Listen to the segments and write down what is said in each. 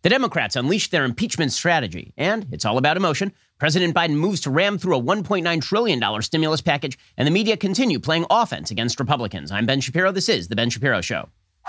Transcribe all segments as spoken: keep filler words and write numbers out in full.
The Democrats unleashed their impeachment strategy, and it's all about emotion. President Biden moves to ram through a one point nine trillion dollars stimulus package, and the media continue playing offense against Republicans. I'm Ben Shapiro. This is The Ben Shapiro Show.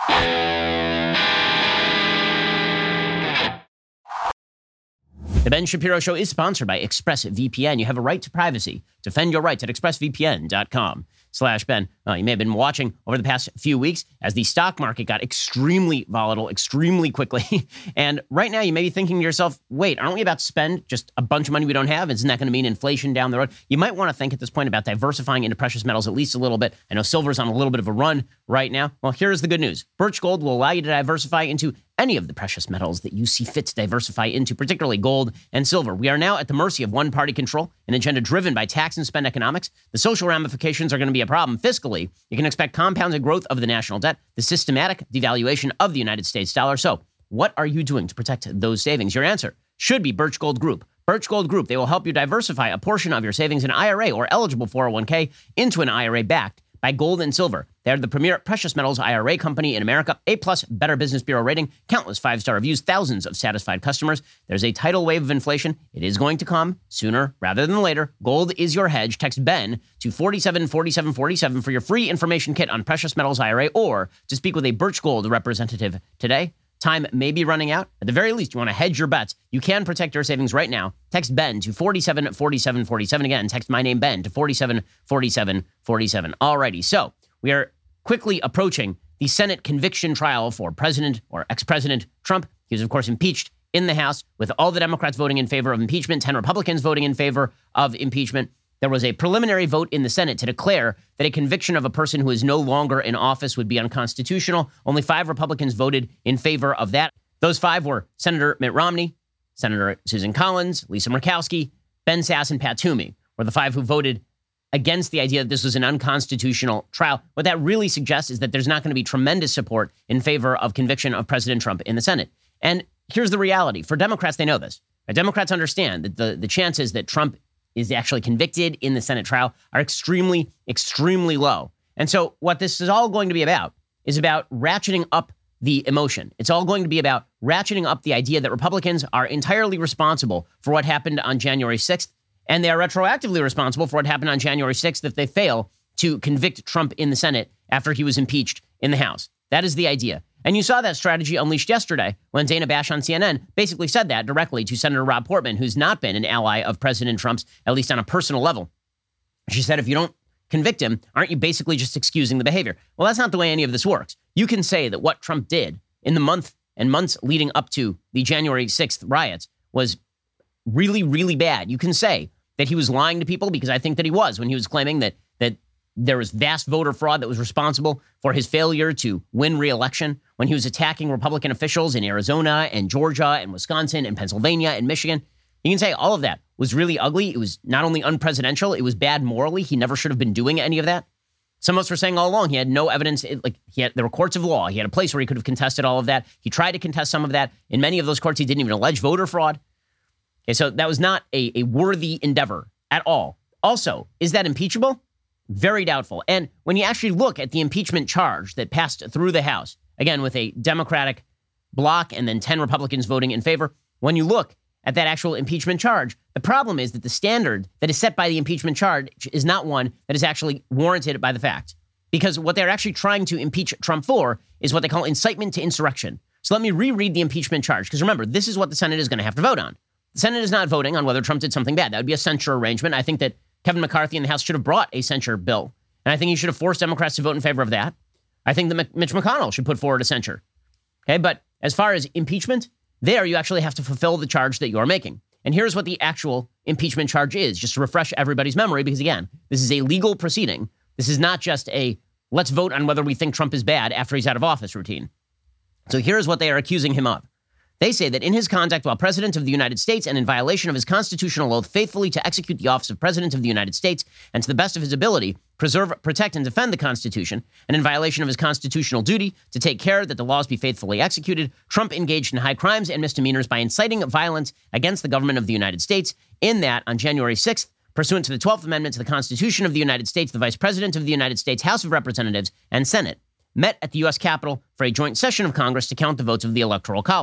The Ben Shapiro Show is sponsored by ExpressVPN. You have a right to privacy. Defend your rights at expressvpn.com slash Ben. Uh, you may have been watching over the past few weeks as the stock market got extremely volatile, extremely quickly. And right now you may be thinking to yourself, wait, aren't we about to spend just a bunch of money we don't have? Isn't that going to mean inflation down the road? You might want to think at this point about diversifying into precious metals at least a little bit. I know silver's on a little bit of a run right now. Well, here's the good news. Birch Gold will allow you to diversify into any of the precious metals that you see fit to diversify into, particularly gold and silver. We are now at the mercy of one-party control, an agenda driven by tax and spend economics. The social ramifications are going to be a problem. Fiscally, you can expect compounded growth of the national debt, the systematic devaluation of the United States dollar. So what are you doing to protect those savings? Your answer should be Birch Gold Group. Birch Gold Group, they will help you diversify a portion of your savings in I R A or eligible four oh one k into an I R A backed by gold and silver. They are the premier precious metals I R A company in America. A-plus Better Business Bureau rating, countless five-star reviews, thousands of satisfied customers. There's a tidal wave of inflation. It is going to come sooner rather than later. Gold is your hedge. Text Ben to four seven four seven four seven for your free information kit on precious metals I R A or to speak with a Birch Gold representative today. Time may be running out. At the very least, you want to hedge your bets. You can protect your savings right now. Text Ben to four seven four seven four seven. Again, text my name, Ben, to four seven four seven four seven. Alrighty, so we are quickly approaching the Senate conviction trial for President or ex-President Trump. He was, of course, impeached in the House with all the Democrats voting in favor of impeachment, ten Republicans voting in favor of impeachment. There was a preliminary vote in the Senate to declare that a conviction of a person who is no longer in office would be unconstitutional. Only five Republicans voted in favor of that. Those five were Senator Mitt Romney, Senator Susan Collins, Lisa Murkowski, Ben Sasse, and Pat Toomey were the five who voted against the idea that this was an unconstitutional trial. What that really suggests is that there's not going to be tremendous support in favor of conviction of President Trump in the Senate. And here's the reality. For Democrats, they know this. Democrats understand that the, the chances that Trump is actually convicted in the Senate trial are extremely, extremely low. And so what this is all going to be about is about ratcheting up the emotion. It's all going to be about ratcheting up the idea that Republicans are entirely responsible for what happened on January sixth, and they are retroactively responsible for what happened on January sixth if they fail to convict Trump in the Senate after he was impeached in the House. That is the idea. And you saw that strategy unleashed yesterday when Dana Bash on C N N basically said that directly to Senator Rob Portman, who's not been an ally of President Trump's, at least on a personal level. She said, if you don't convict him, aren't you basically just excusing the behavior? Well, that's not the way any of this works. You can say that what Trump did in the month and months leading up to the January sixth riots was really, really bad. You can say that he was lying to people, because I think that he was when he was claiming that that there was vast voter fraud that was responsible for his failure to win re-election, when he was attacking Republican officials in Arizona and Georgia and Wisconsin and Pennsylvania and Michigan. You can say all of that was really ugly. It was not only unpresidential, it was bad morally. He never should have been doing any of that. Some of us were saying all along he had no evidence. It, like he had, there were courts of law. He had a place where he could have contested all of that. He tried to contest some of that. In many of those courts, he didn't even allege voter fraud. Okay, so that was not a, a worthy endeavor at all. Also, is that impeachable? Very doubtful. And when you actually look at the impeachment charge that passed through the House, again, with a Democratic bloc and then ten Republicans voting in favor, when you look at that actual impeachment charge, the problem is that the standard that is set by the impeachment charge is not one that is actually warranted by the facts. Because what they're actually trying to impeach Trump for is what they call incitement to insurrection. So let me reread the impeachment charge, because remember, this is what the Senate is going to have to vote on. The Senate is not voting on whether Trump did something bad. That would be a censure arrangement. I think that Kevin McCarthy in the House should have brought a censure bill. And I think he should have forced Democrats to vote in favor of that. I think that Mitch McConnell should put forward a censure. Okay, but as far as impeachment, there you actually have to fulfill the charge that you're making. And here's what the actual impeachment charge is, just to refresh everybody's memory, because again, this is a legal proceeding. This is not just a let's vote on whether we think Trump is bad after he's out of office routine. So here's what they are accusing him of. They say that in his conduct while President of the United States and in violation of his constitutional oath faithfully to execute the office of President of the United States and to the best of his ability, preserve, protect, and defend the Constitution, and in violation of his constitutional duty to take care that the laws be faithfully executed, Trump engaged in high crimes and misdemeanors by inciting violence against the government of the United States, in that on January sixth, pursuant to the twelfth Amendment to the Constitution of the United States, the Vice President of the United States House of Representatives and Senate met at the U S Capitol for a joint session of Congress to count the votes of the Electoral College.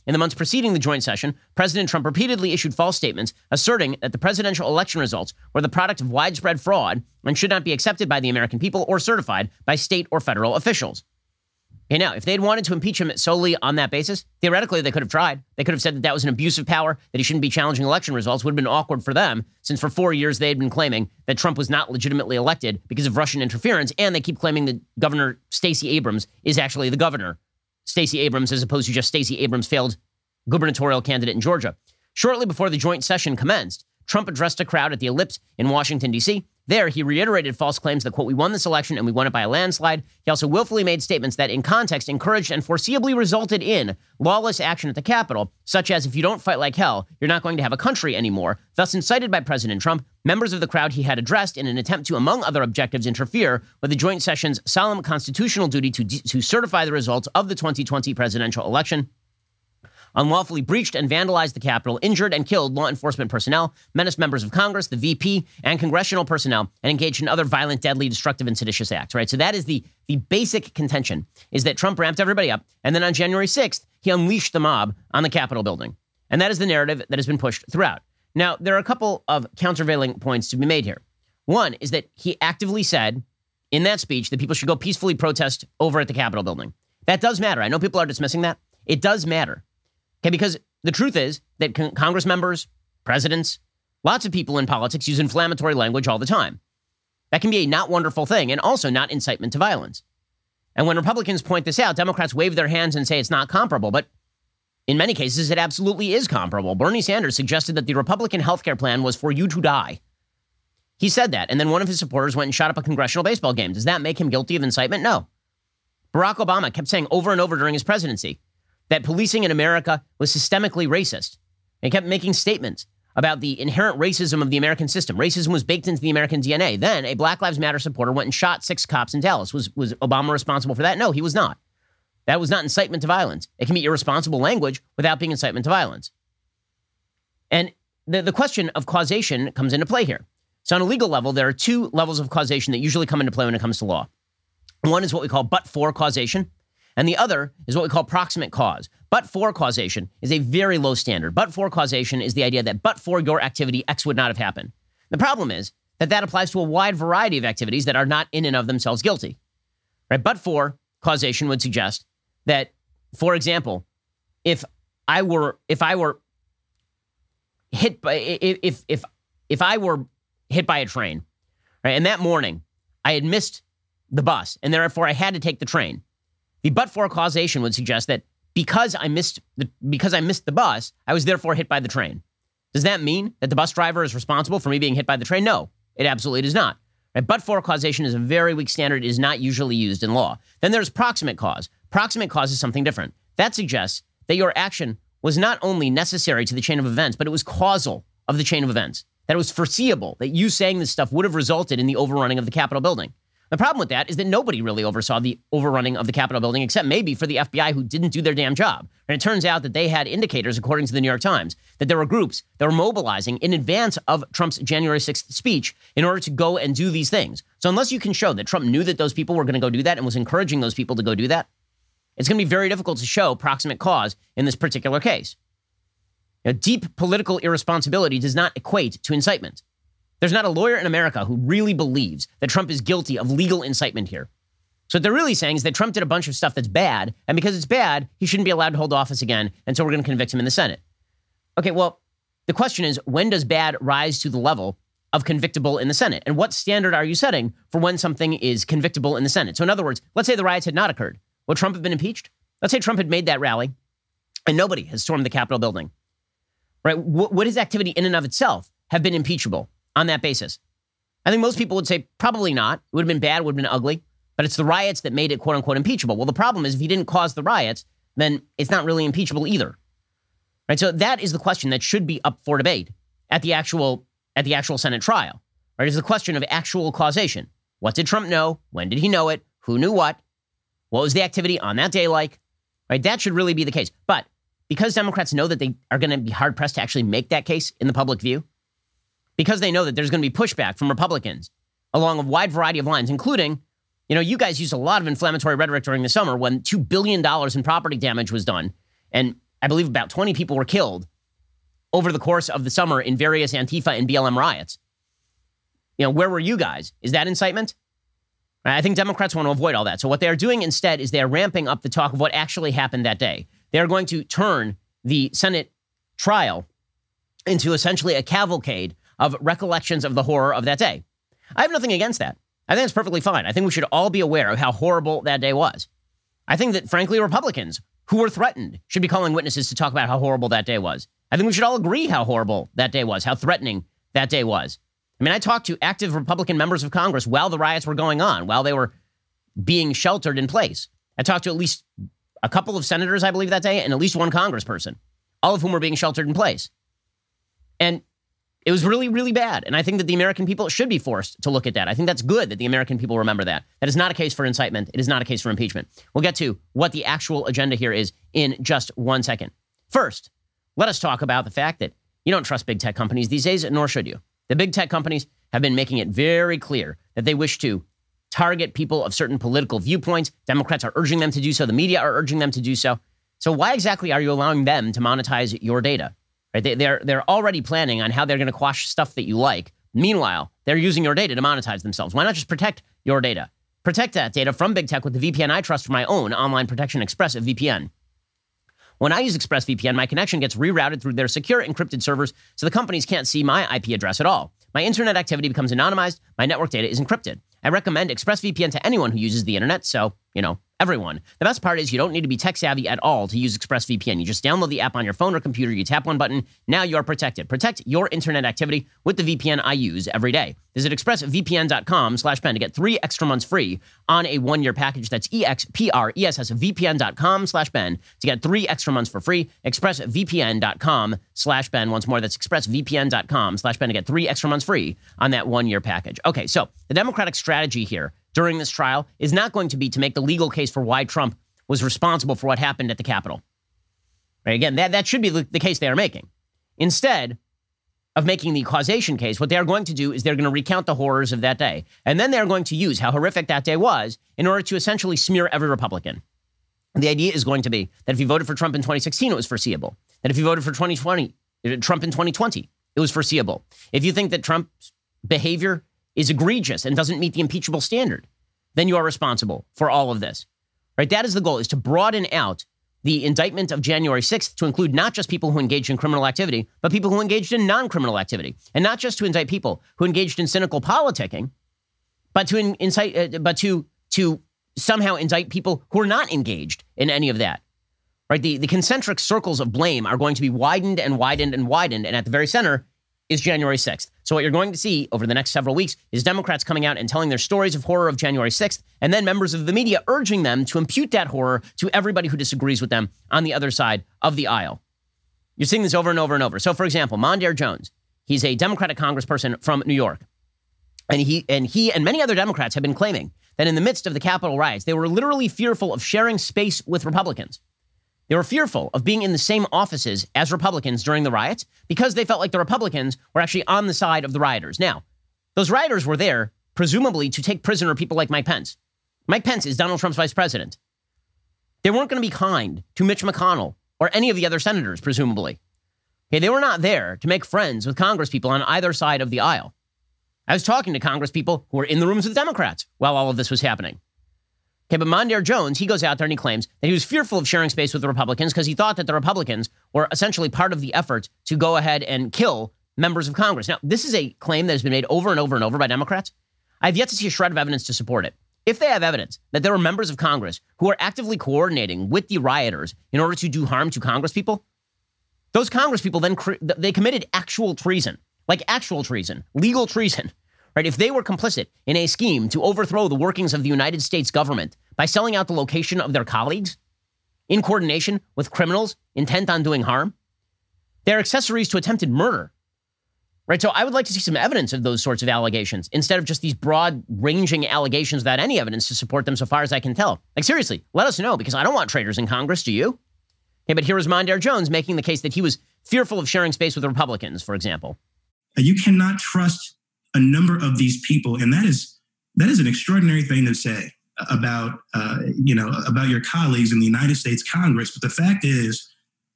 in the months preceding the joint session, President Trump repeatedly issued false statements asserting that the presidential election results were the product of widespread fraud and should not be accepted by the American people or certified by state or federal officials. Okay, now, if they'd wanted to impeach him solely on that basis, theoretically, they could have tried. They could have said that that was an abuse of power, that he shouldn't be challenging election results. Would have been awkward for them, since for four years they had been claiming that Trump was not legitimately elected because of Russian interference, and they keep claiming that Governor Stacey Abrams is actually the governor. Stacey Abrams, as opposed to just Stacey Abrams, failed gubernatorial candidate in Georgia. Shortly before the joint session commenced, Trump addressed a crowd at the Ellipse in Washington, D C There, he reiterated false claims that, quote, we won this election and we won it by a landslide. He also willfully made statements that, in context, encouraged and foreseeably resulted in lawless action at the Capitol, such as, if you don't fight like hell, you're not going to have a country anymore. Thus, incited by President Trump, members of the crowd he had addressed in an attempt to, among other objectives, interfere with the joint session's solemn constitutional duty to, to certify the results of the twenty twenty presidential election, unlawfully breached and vandalized the Capitol, injured and killed law enforcement personnel, menaced members of Congress, the V P, and congressional personnel, and engaged in other violent, deadly, destructive, and seditious acts, right? So that is the, the basic contention, is that Trump ramped everybody up, and then on January sixth, he unleashed the mob on the Capitol building. And that is the narrative that has been pushed throughout. Now, there are a couple of countervailing points to be made here. One is that he actively said in that speech that people should go peacefully protest over at the Capitol building. That does matter. I know people are dismissing that. It does matter. Okay, because the truth is that con- Congress members, presidents, lots of people in politics use inflammatory language all the time. That can be a not wonderful thing and also not incitement to violence. And when Republicans point this out, Democrats wave their hands and say it's not comparable. But in many cases, it absolutely is comparable. Bernie Sanders suggested that the Republican health care plan was for you to die. He said that, and then one of his supporters went and shot up a congressional baseball game. Does that make him guilty of incitement? No. Barack Obama kept saying over and over during his presidency that policing in America was systemically racist. He kept making statements about the inherent racism of the American system. Racism was baked into the American D N A. Then a Black Lives Matter supporter went and shot six cops in Dallas. Was, was Obama responsible for that? No, he was not. That was not incitement to violence. It can be irresponsible language without being incitement to violence. And the, the question of causation comes into play here. So on a legal level, there are two levels of causation that usually come into play when it comes to law. One is what we call but-for causation, and the other is what we call proximate cause. But-for causation is a very low standard. But-for causation is the idea that but for your activity, X would not have happened. The problem is that that applies to a wide variety of activities that are not in and of themselves guilty. Right? But-for causation would suggest that, for example, if I were if I were hit by if if if I were hit by a train, right, and that morning I had missed the bus, and therefore I had to take the train, the but-for causation would suggest that because I missed the because I missed the bus, I was therefore hit by the train. Does that mean that the bus driver is responsible for me being hit by the train? No, it absolutely does not. Right? But-for causation is a very weak standard. It is not usually used in law. Then there's proximate cause. Proximate cause is something different. That suggests that your action was not only necessary to the chain of events, but it was causal of the chain of events. That it was foreseeable that you saying this stuff would have resulted in the overrunning of the Capitol building. The problem with that is that nobody really oversaw the overrunning of the Capitol building, except maybe for the F B I, who didn't do their damn job. And it turns out that they had indicators, according to the New York Times, that there were groups that were mobilizing in advance of Trump's January sixth speech in order to go and do these things. So unless you can show that Trump knew that those people were going to go do that and was encouraging those people to go do that, it's going to be very difficult to show proximate cause in this particular case. Now, deep political irresponsibility does not equate to incitement. There's not a lawyer in America who really believes that Trump is guilty of legal incitement here. So what they're really saying is that Trump did a bunch of stuff that's bad, and because it's bad, he shouldn't be allowed to hold office again, and so we're going to convict him in the Senate. Okay, well, the question is, when does bad rise to the level of convictable in the Senate? And what standard are you setting for when something is convictable in the Senate? So in other words, let's say the riots had not occurred. Would Trump have been impeached? Let's say Trump had made that rally, and nobody has stormed the Capitol building. Right? W- would his activity in and of itself have been impeachable on that basis? I think most people would say probably not. It would have been bad, would have been ugly, but it's the riots that made it quote unquote impeachable. Well, the problem is if he didn't cause the riots, then it's not really impeachable either. Right? So that is the question that should be up for debate at the actual at the actual Senate trial. Right? It's the question of actual causation. What did Trump know? When did he know it? Who knew what? What was the activity on that day like? Right? That should really be the case. But because Democrats know that they are going to be hard-pressed to actually make that case in the public view, because they know that there's going to be pushback from Republicans along a wide variety of lines, including, you know, you guys used a lot of inflammatory rhetoric during the summer when two billion dollars in property damage was done. And I believe about twenty people were killed over the course of the summer in various Antifa and B L M riots. You know, where were you guys? Is that incitement? I think Democrats want to avoid all that. So what they are doing instead is they are ramping up the talk of what actually happened that day. They are going to turn the Senate trial into essentially a cavalcade of recollections of the horror of that day. I have nothing against that. I think it's perfectly fine. I think we should all be aware of how horrible that day was. I think that, frankly, Republicans who were threatened should be calling witnesses to talk about how horrible that day was. I think we should all agree how horrible that day was, how threatening that day was. I mean, I talked to active Republican members of Congress while the riots were going on, while they were being sheltered in place. I talked to at least a couple of senators, I believe, that day, and at least one congressperson, all of whom were being sheltered in place. And it was really, really bad. And I think that the American people should be forced to look at that. I think that's good that the American people remember that. That is not a case for incitement. It is not a case for impeachment. We'll get to what the actual agenda here is in just one second. First, let us talk about the fact that you don't trust big tech companies these days, nor should you. The big tech companies have been making it very clear that they wish to target people of certain political viewpoints. Democrats are urging them to do so. The media are urging them to do so. So why exactly are you allowing them to monetize your data? Right? They, they're, they're already planning on how they're going to quash stuff that you like. Meanwhile, they're using your data to monetize themselves. Why not just protect your data? Protect that data from big tech with the V P N I trust for my own online protection, ExpressVPN. When I use ExpressVPN, my connection gets rerouted through their secure encrypted servers, so the companies can't see my I P address at all. My internet activity becomes anonymized. My network data is encrypted. I recommend ExpressVPN to anyone who uses the internet, so, you know, everyone. The best part is you don't need to be tech savvy at all to use ExpressVPN. You just download the app on your phone or computer, you tap one button, now you're protected. Protect your internet activity with the V P N I use every day. Visit expressvpn.com slash pen to get three extra months free on a one-year package. That's expressvpn.com slash Ben to get three extra months for free. expressvpn.com slash Ben. Once more, that's expressvpn.com slash Ben to get three extra months free on that one-year package. Okay, so the Democratic strategy here during this trial is not going to be to make the legal case for why Trump was responsible for what happened at the Capitol. Right? Again, that, that should be the, the case they are making. Instead of making the causation case, what they are going to do is they're going to recount the horrors of that day. And then they're going to use how horrific that day was in order to essentially smear every Republican. And the idea is going to be that if you voted for Trump in twenty sixteen, it was foreseeable. That if you voted for twenty twenty, Trump in twenty twenty, it was foreseeable. If you think that Trump's behavior is egregious and doesn't meet the impeachable standard, then you are responsible for all of this. Right? That is the goal, is to broaden out the indictment of January sixth to include not just people who engaged in criminal activity, but people who engaged in non-criminal activity. And not just to indict people who engaged in cynical politicking, but to in, incite, uh, but to to somehow indict people who are not engaged in any of that. Right? The, the concentric circles of blame are going to be widened and widened and widened. And at the very center is January sixth. So what you're going to see over the next several weeks is Democrats coming out and telling their stories of horror of January sixth, and then members of the media urging them to impute that horror to everybody who disagrees with them on the other side of the aisle. You're seeing this over and over and over. So, for example, Mondaire Jones, he's a Democratic congressperson from New York, and he and he and many other Democrats have been claiming that in the midst of the Capitol riots, they were literally fearful of sharing space with Republicans. They were fearful of being in the same offices as Republicans during the riots because they felt like the Republicans were actually on the side of the rioters. Now, those rioters were there, presumably, to take prisoner people like Mike Pence. Mike Pence is Donald Trump's vice president. They weren't going to be kind to Mitch McConnell or any of the other senators, presumably. Okay, they were not there to make friends with congresspeople on either side of the aisle. I was talking to congresspeople who were in the rooms with Democrats while all of this was happening. Okay, but Mondaire Jones, he goes out there and he claims that he was fearful of sharing space with the Republicans because he thought that the Republicans were essentially part of the effort to go ahead and kill members of Congress. Now, this is a claim that has been made over and over and over by Democrats. I've yet to see a shred of evidence to support it. If they have evidence that there were members of Congress who are actively coordinating with the rioters in order to do harm to congresspeople, those congresspeople then, cre- they committed actual treason, like actual treason, legal treason. Right? If they were complicit in a scheme to overthrow the workings of the United States government by selling out the location of their colleagues in coordination with criminals intent on doing harm, they're accessories to attempted murder. Right? So I would like to see some evidence of those sorts of allegations instead of just these broad-ranging allegations without any evidence to support them so far as I can tell. Like, seriously, let us know, because I don't want traitors in Congress, do you? Okay, but here was Mondaire Jones making the case that he was fearful of sharing space with Republicans, for example. You cannot trust a number of these people, and that is that is an extraordinary thing to say about uh, you know about your colleagues in the United States Congress. But the fact is,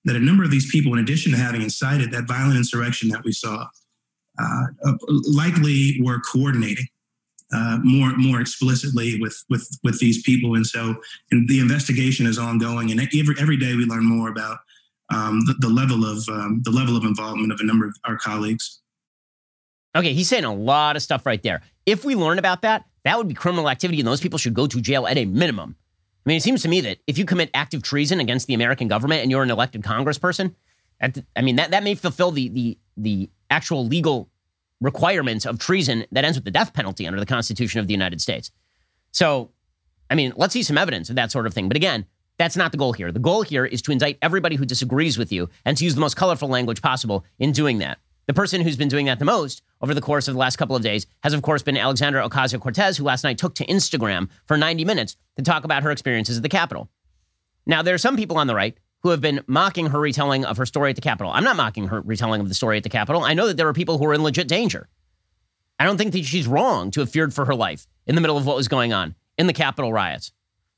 that a number of these people, in addition to having incited that violent insurrection that we saw, uh, likely were coordinating uh, more more explicitly with with with these people. And so, and the investigation is ongoing, and every every day we learn more about um, the, the level of um, the level of involvement of a number of our colleagues. Okay, he's saying a lot of stuff right there. If we learn about that, that would be criminal activity, and those people should go to jail at a minimum. I mean, it seems to me that if you commit active treason against the American government and you're an elected congressperson, I mean, that, that may fulfill the, the, the actual legal requirements of treason that ends with the death penalty under the Constitution of the United States. So, I mean, let's see some evidence of that sort of thing. But again, that's not the goal here. The goal here is to indict everybody who disagrees with you and to use the most colorful language possible in doing that. The person who's been doing that the most over the course of the last couple of days has, of course, been Alexandra Ocasio-Cortez, who last night took to Instagram for ninety minutes to talk about her experiences at the Capitol. Now, there are some people on the right who have been mocking her retelling of her story at the Capitol. I'm not mocking her retelling of the story at the Capitol. I know that there are people who are in legit danger. I don't think that she's wrong to have feared for her life in the middle of what was going on in the Capitol riots.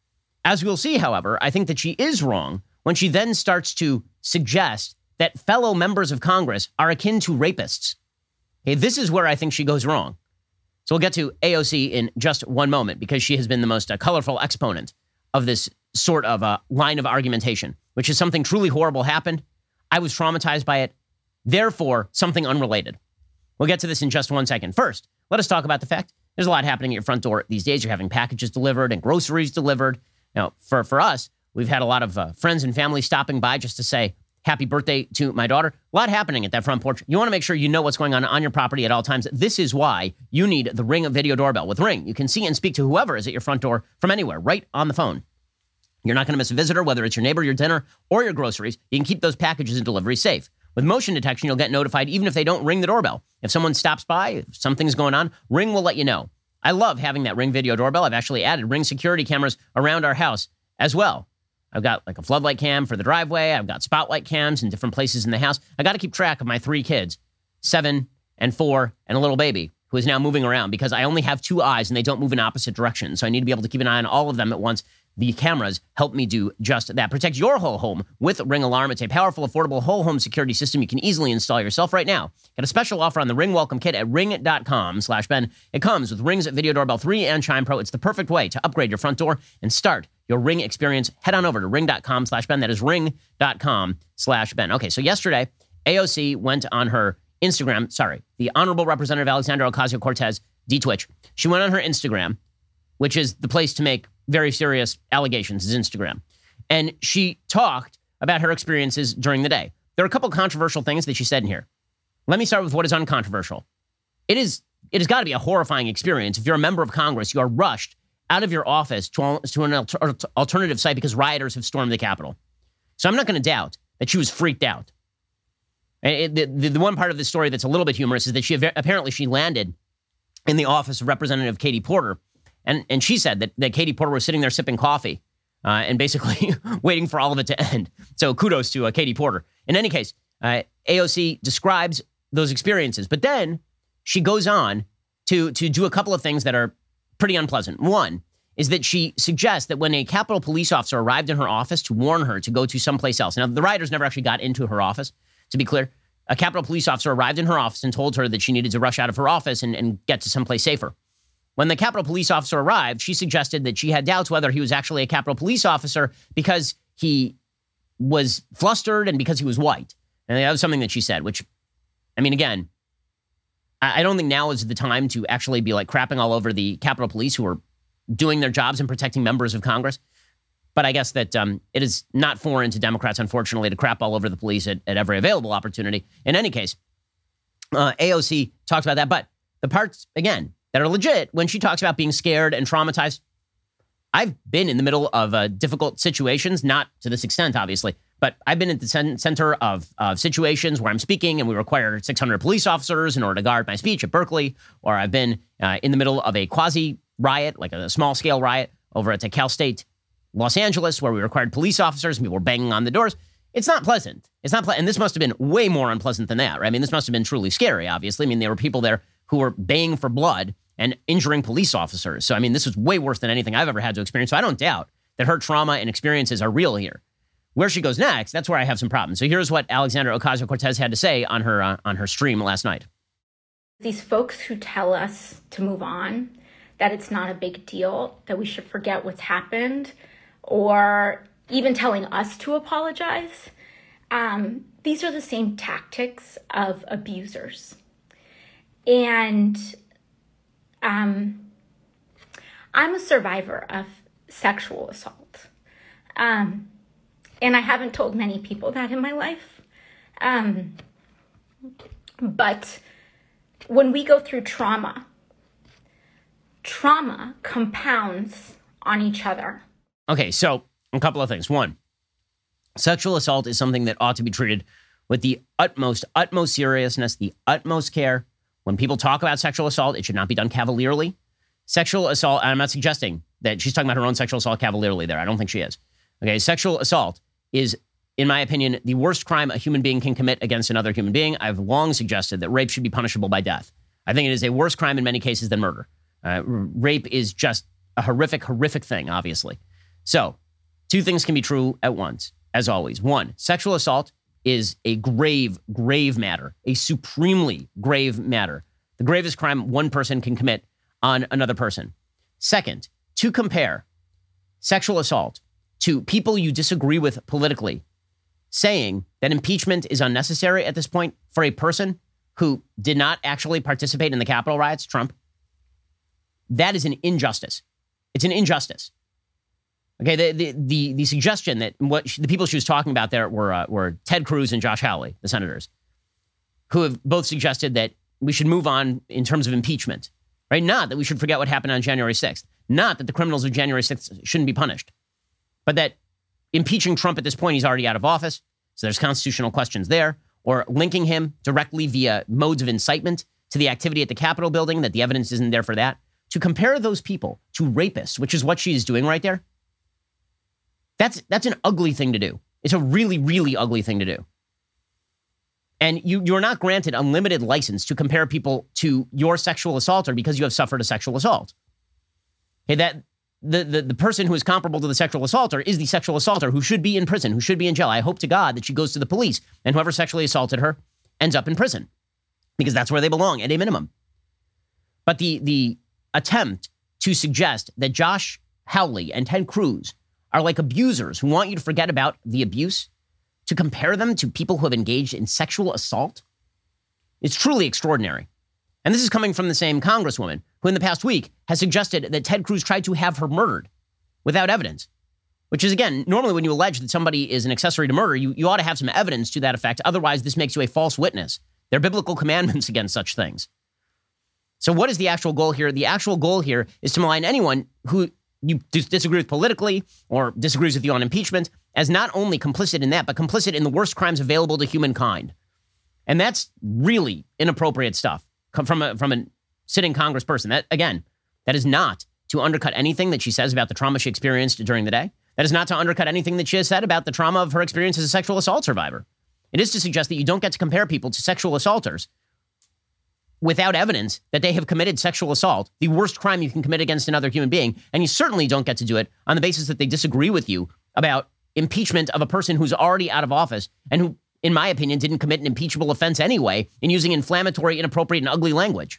As we'll see, however, I think that she is wrong when she then starts to suggest that fellow members of Congress are akin to rapists. Okay, this is where I think she goes wrong. So we'll get to A O C in just one moment because she has been the most uh, colorful exponent of this sort of uh, line of argumentation, which is something truly horrible happened. I was traumatized by it. Therefore, something unrelated. We'll get to this in just one second. First, let us talk about the fact there's a lot happening at your front door these days. You're having packages delivered and groceries delivered. Now, for, for us, we've had a lot of uh, friends and family stopping by just to say, happy birthday to my daughter. A lot happening at that front porch. You want to make sure you know what's going on on your property at all times. This is why you need the Ring video doorbell. With Ring, you can see and speak to whoever is at your front door from anywhere, right on the phone. You're not going to miss a visitor, whether it's your neighbor, your dinner, or your groceries. You can keep those packages and deliveries safe. With motion detection, you'll get notified even if they don't ring the doorbell. If someone stops by, if something's going on, Ring will let you know. I love having that Ring video doorbell. I've actually added Ring security cameras around our house as well. I've got like a floodlight cam for the driveway. I've got spotlight cams in different places in the house. I got to keep track of my three kids, seven and four, and a little baby who is now moving around because I only have two eyes and they don't move in opposite directions. So I need to be able to keep an eye on all of them at once. The cameras help me do just that. Protect your whole home with Ring Alarm. It's a powerful, affordable whole home security system you can easily install yourself right now. Get a special offer on the Ring Welcome Kit at ring.com slash Ben. It comes with Ring's Video Doorbell three and Chime Pro. It's the perfect way to upgrade your front door and start your Ring experience. Head on over to ring.com slash Ben. That is ring.com slash Ben. Okay, so yesterday, A O C went on her Instagram. Sorry, the Honorable Representative Alexandra Ocasio-Cortez, D-Twitch. She went on her Instagram, which is the place to make very serious allegations, is Instagram. And she talked about her experiences during the day. There are a couple controversial things that she said in here. Let me start with what is uncontroversial. It is, it has got to be a horrifying experience. If you're a member of Congress, you are rushed out of your office to, to an alter, alternative site because rioters have stormed the Capitol. So I'm not going to doubt that she was freaked out. It, the, the, the one part of the story that's a little bit humorous is that she apparently she landed in the office of Representative Katie Porter. And and she said that, that Katie Porter was sitting there sipping coffee uh, and basically waiting for all of it to end. So kudos to uh, Katie Porter. In any case, uh, A O C describes those experiences. But then she goes on to, to do a couple of things that are pretty unpleasant. One is that she suggests that when a Capitol police officer arrived in her office to warn her to go to someplace else. Now, the rioters never actually got into her office, to be clear. A Capitol police officer arrived in her office and told her that she needed to rush out of her office and, and get to someplace safer. When the Capitol police officer arrived, she suggested that she had doubts whether he was actually a Capitol police officer because he was flustered and because he was white. And that was something that she said, which, I mean, again, I don't think now is the time to actually be like crapping all over the Capitol Police who are doing their jobs and protecting members of Congress. But I guess that um, it is not foreign to Democrats, unfortunately, to crap all over the police at, at every available opportunity. In any case, uh, A O C talks about that. But the parts, again, that are legit when she talks about being scared and traumatized. I've been in the middle of uh, difficult situations, not to this extent, obviously, but I've been at the center of, of situations where I'm speaking and we require six hundred police officers in order to guard my speech at Berkeley, or I've been uh, in the middle of a quasi riot, like a small scale riot over at Cal State, Los Angeles, where we required police officers and people were banging on the doors. It's not pleasant. It's not pleasant. And this must have been way more unpleasant than that, right? I mean, this must have been truly scary, obviously. I mean, there were people there who were baying for blood and injuring police officers. So, I mean, this was way worse than anything I've ever had to experience. So I don't doubt that her trauma and experiences are real here. where she goes next, that's where I have some problems. So here's what Alexandra Ocasio-Cortez had to say on her uh, on her stream last night. These folks who tell us to move on, that it's not a big deal, that we should forget what's happened, or even telling us to apologize, um, these are the same tactics of abusers. And um, I'm a survivor of sexual assault. Um, and I haven't told many people that in my life. Um, but when we go through trauma, trauma compounds on each other. Okay, so a couple of things. One, sexual assault is something that ought to be treated with the utmost, utmost seriousness, the utmost care. When people talk about sexual assault, it should not be done cavalierly. Sexual assault, and I'm not suggesting that she's talking about her own sexual assault cavalierly there. I don't think she is. Okay, sexual assault is, in my opinion, the worst crime a human being can commit against another human being. I've long suggested that rape should be punishable by death. I think it is a worse crime in many cases than murder. Uh, rape is just a horrific, horrific thing, obviously. So, two things can be true at once, as always. One, sexual assault is a grave, grave matter, a supremely grave matter. The gravest crime one person can commit on another person. Second, to compare sexual assault to people you disagree with politically, saying that impeachment is unnecessary at this point for a person who did not actually participate in the Capitol riots, Trump, that is an injustice. It's an injustice. Okay, the the the, the suggestion that what she, the people she was talking about there were uh, were Ted Cruz and Josh Hawley, the senators, who have both suggested that we should move on in terms of impeachment, right? Not that we should forget what happened on January sixth. Not that the criminals of January sixth shouldn't be punished, but that impeaching Trump at this point, he's already out of office, so there's constitutional questions there, or linking him directly via modes of incitement to the activity at the Capitol building, that the evidence isn't there for that. To compare those people to rapists, which is what she is doing right there, that's that's an ugly thing to do. It's a really, really ugly thing to do. And you, you're not granted unlimited license to compare people to your sexual assaulter because you have suffered a sexual assault. Okay, that the, the, the person who is comparable to the sexual assaulter is the sexual assaulter who should be in prison, who should be in jail. I hope to God that she goes to the police and whoever sexually assaulted her ends up in prison because that's where they belong at a minimum. But the the attempt to suggest that Josh Hawley and Ted Cruz are like abusers who want you to forget about the abuse, to compare them to people who have engaged in sexual assault, is truly extraordinary. And this is coming from the same congresswoman who in the past week has suggested that Ted Cruz tried to have her murdered without evidence, which is, again, normally when you allege that somebody is an accessory to murder, you, you ought to have some evidence to that effect. Otherwise, this makes you a false witness. There are biblical commandments against such things. So what is the actual goal here? The actual goal here is to malign anyone who you disagree with politically or disagrees with you on impeachment as not only complicit in that, but complicit in the worst crimes available to humankind. And that's really inappropriate stuff from a, from a sitting congressperson. That, again, that is not to undercut anything that she says about the trauma she experienced during the day. That is not to undercut anything that she has said about the trauma of her experience as a sexual assault survivor. It is to suggest that you don't get to compare people to sexual assaulters without evidence that they have committed sexual assault, the worst crime you can commit against another human being. And you certainly don't get to do it on the basis that they disagree with you about impeachment of a person who's already out of office and who, in my opinion, didn't commit an impeachable offense anyway in using inflammatory, inappropriate, and ugly language.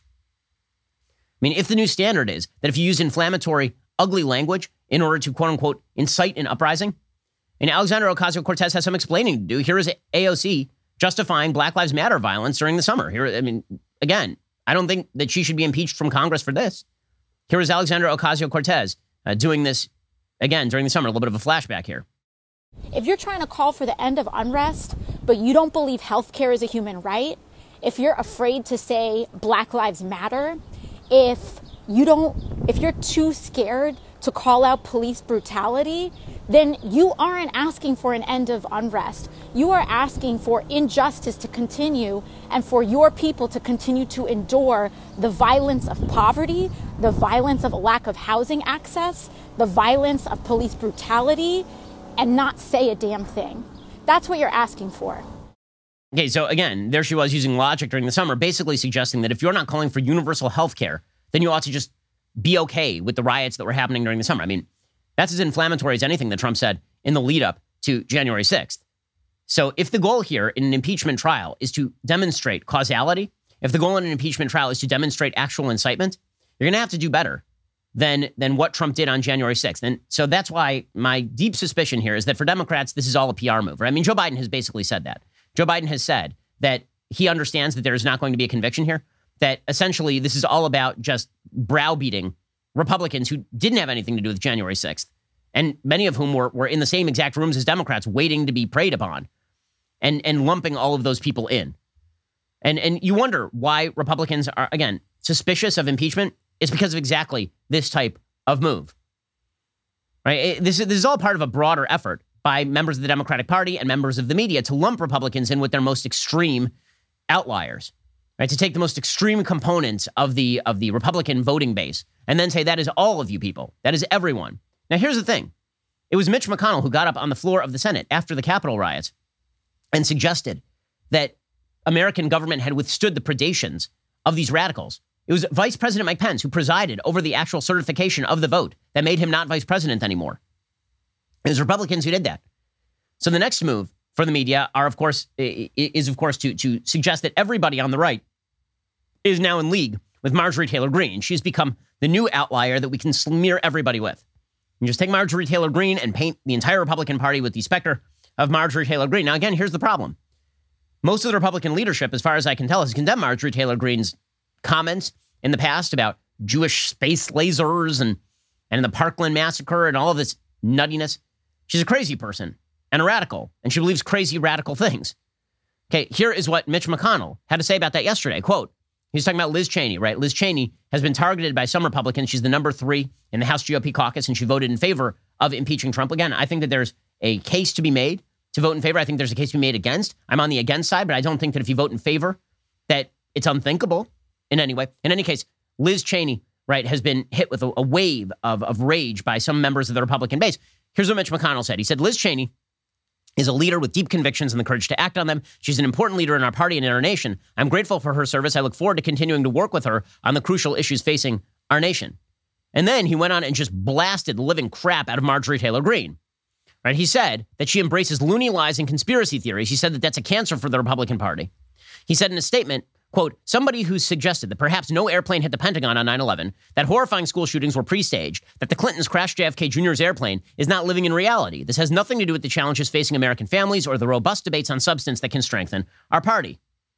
I mean, if the new standard is that if you use inflammatory, ugly language in order to, quote unquote, incite an uprising, and Alexandra Ocasio-Cortez has some explaining to do. Here is A O C justifying Black Lives Matter violence during the summer. Here, I mean, again, I don't think that she should be impeached from Congress for this. Here is Alexandra Ocasio-Cortez uh, doing this, again, during the summer. A little bit of a flashback here. If you're trying to call for the end of unrest, but you don't believe healthcare is a human right, if you're afraid to say Black Lives Matter, if you don't, if you're too scared to call out police brutality, then you aren't asking for an end of unrest. You are asking for injustice to continue and for your people to continue to endure the violence of poverty, the violence of a lack of housing access, the violence of police brutality, and not say a damn thing. That's what you're asking for. Okay, so again, there she was using logic during the summer, basically suggesting that if you're not calling for universal health care, then you ought to just be okay with the riots that were happening during the summer. I mean, that's as inflammatory as anything that Trump said in the lead up to January sixth. So if the goal here in an impeachment trial is to demonstrate causality, if the goal in an impeachment trial is to demonstrate actual incitement, you're going to have to do better than, than what Trump did on January sixth. And so that's why my deep suspicion here is that for Democrats, this is all a P R move. Right? I mean, Joe Biden has basically said that. Joe Biden has said that he understands that there is not going to be a conviction here, that essentially this is all about just browbeating Republicans who didn't have anything to do with January sixth, and many of whom were, were in the same exact rooms as Democrats waiting to be preyed upon, and, and lumping all of those people in. And, and you wonder why Republicans are, again, suspicious of impeachment. It's because of exactly this type of move. Right? It, this, this is all part of a broader effort by members of the Democratic Party and members of the media to lump Republicans in with their most extreme outliers, right? To take the most extreme components of the of the Republican voting base and then say that is all of you people. That is everyone. Now, here's the thing. It was Mitch McConnell who got up on the floor of the Senate after the Capitol riots and suggested that American government had withstood the predations of these radicals. It was Vice President Mike Pence who presided over the actual certification of the vote that made him not vice president anymore. It was Republicans who did that. So the next move for the media are, of course, is, of course, to, to suggest that everybody on the right is now in league with Marjorie Taylor Greene. She's become the new outlier that we can smear everybody with. You just take Marjorie Taylor Greene and paint the entire Republican Party with the specter of Marjorie Taylor Greene. Now, again, here's the problem. Most of the Republican leadership, as far as I can tell, has condemned Marjorie Taylor Greene's comments in the past about Jewish space lasers and, and the Parkland massacre and all of this nuttiness. She's a crazy person and a radical, and she believes crazy radical things. Okay, here is what Mitch McConnell had to say about that yesterday. Quote, he's talking about Liz Cheney, right? Liz Cheney has been targeted by some Republicans. She's the number three in the House G O P caucus, and she voted in favor of impeaching Trump. Again, I think that there's a case to be made to vote in favor. I think there's a case to be made against. I'm on the against side, but I don't think that if you vote in favor, that it's unthinkable in any way. In any case, Liz Cheney, right, has been hit with a, a wave of, of rage by some members of the Republican base. Here's what Mitch McConnell said. He said, Liz Cheney is a leader with deep convictions and the courage to act on them. She's an important leader in our party and in our nation. I'm grateful for her service. I look forward to continuing to work with her on the crucial issues facing our nation. And then he went on and just blasted the living crap out of Marjorie Taylor Greene. Right? He said that she embraces loony lies and conspiracy theories. He said that that's a cancer for the Republican Party. He said in a statement, quote, somebody who suggested that perhaps no airplane hit the Pentagon on nine eleven, that horrifying school shootings were pre-staged, that the Clintons crashed J F K Junior's airplane is not living in reality. This has nothing to do with the challenges facing American families or the robust debates on substance that can strengthen our party.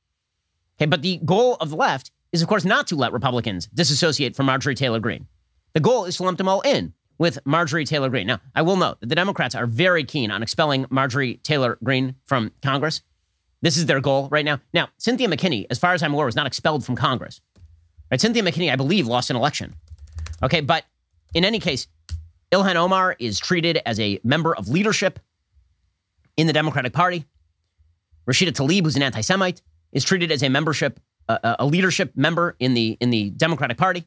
Okay, but the goal of the left is, of course, not to let Republicans disassociate from Marjorie Taylor Greene. The goal is to lump them all in with Marjorie Taylor Greene. Now, I will note that the Democrats are very keen on expelling Marjorie Taylor Greene from Congress. This is their goal right now. Now, Cynthia McKinney, as far as I'm aware, was not expelled from Congress. Right? Cynthia McKinney, I believe, lost an election. Okay, but in any case, Ilhan Omar is treated as a member of leadership in the Democratic Party. Rashida Tlaib, who's an anti-Semite, is treated as a membership, uh, a leadership member in the in the Democratic Party.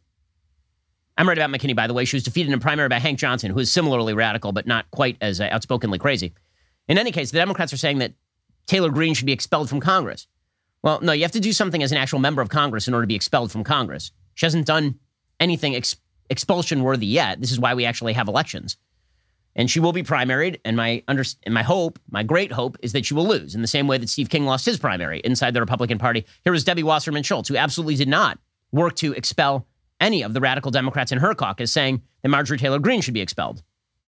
I'm right about McKinney, by the way. She was defeated in a primary by Hank Johnson, who is similarly radical, but not quite as uh, outspokenly crazy. In any case, the Democrats are saying that Taylor Greene should be expelled from Congress. Well, no, you have to do something as an actual member of Congress in order to be expelled from Congress. She hasn't done anything ex- expulsion worthy yet. This is why we actually have elections. And she will be primaried, and my under- and my hope, my great hope, is that she will lose in the same way that Steve King lost his primary inside the Republican Party. Here was Debbie Wasserman Schultz, who absolutely did not work to expel any of the radical Democrats in her caucus, saying that Marjorie Taylor Greene should be expelled.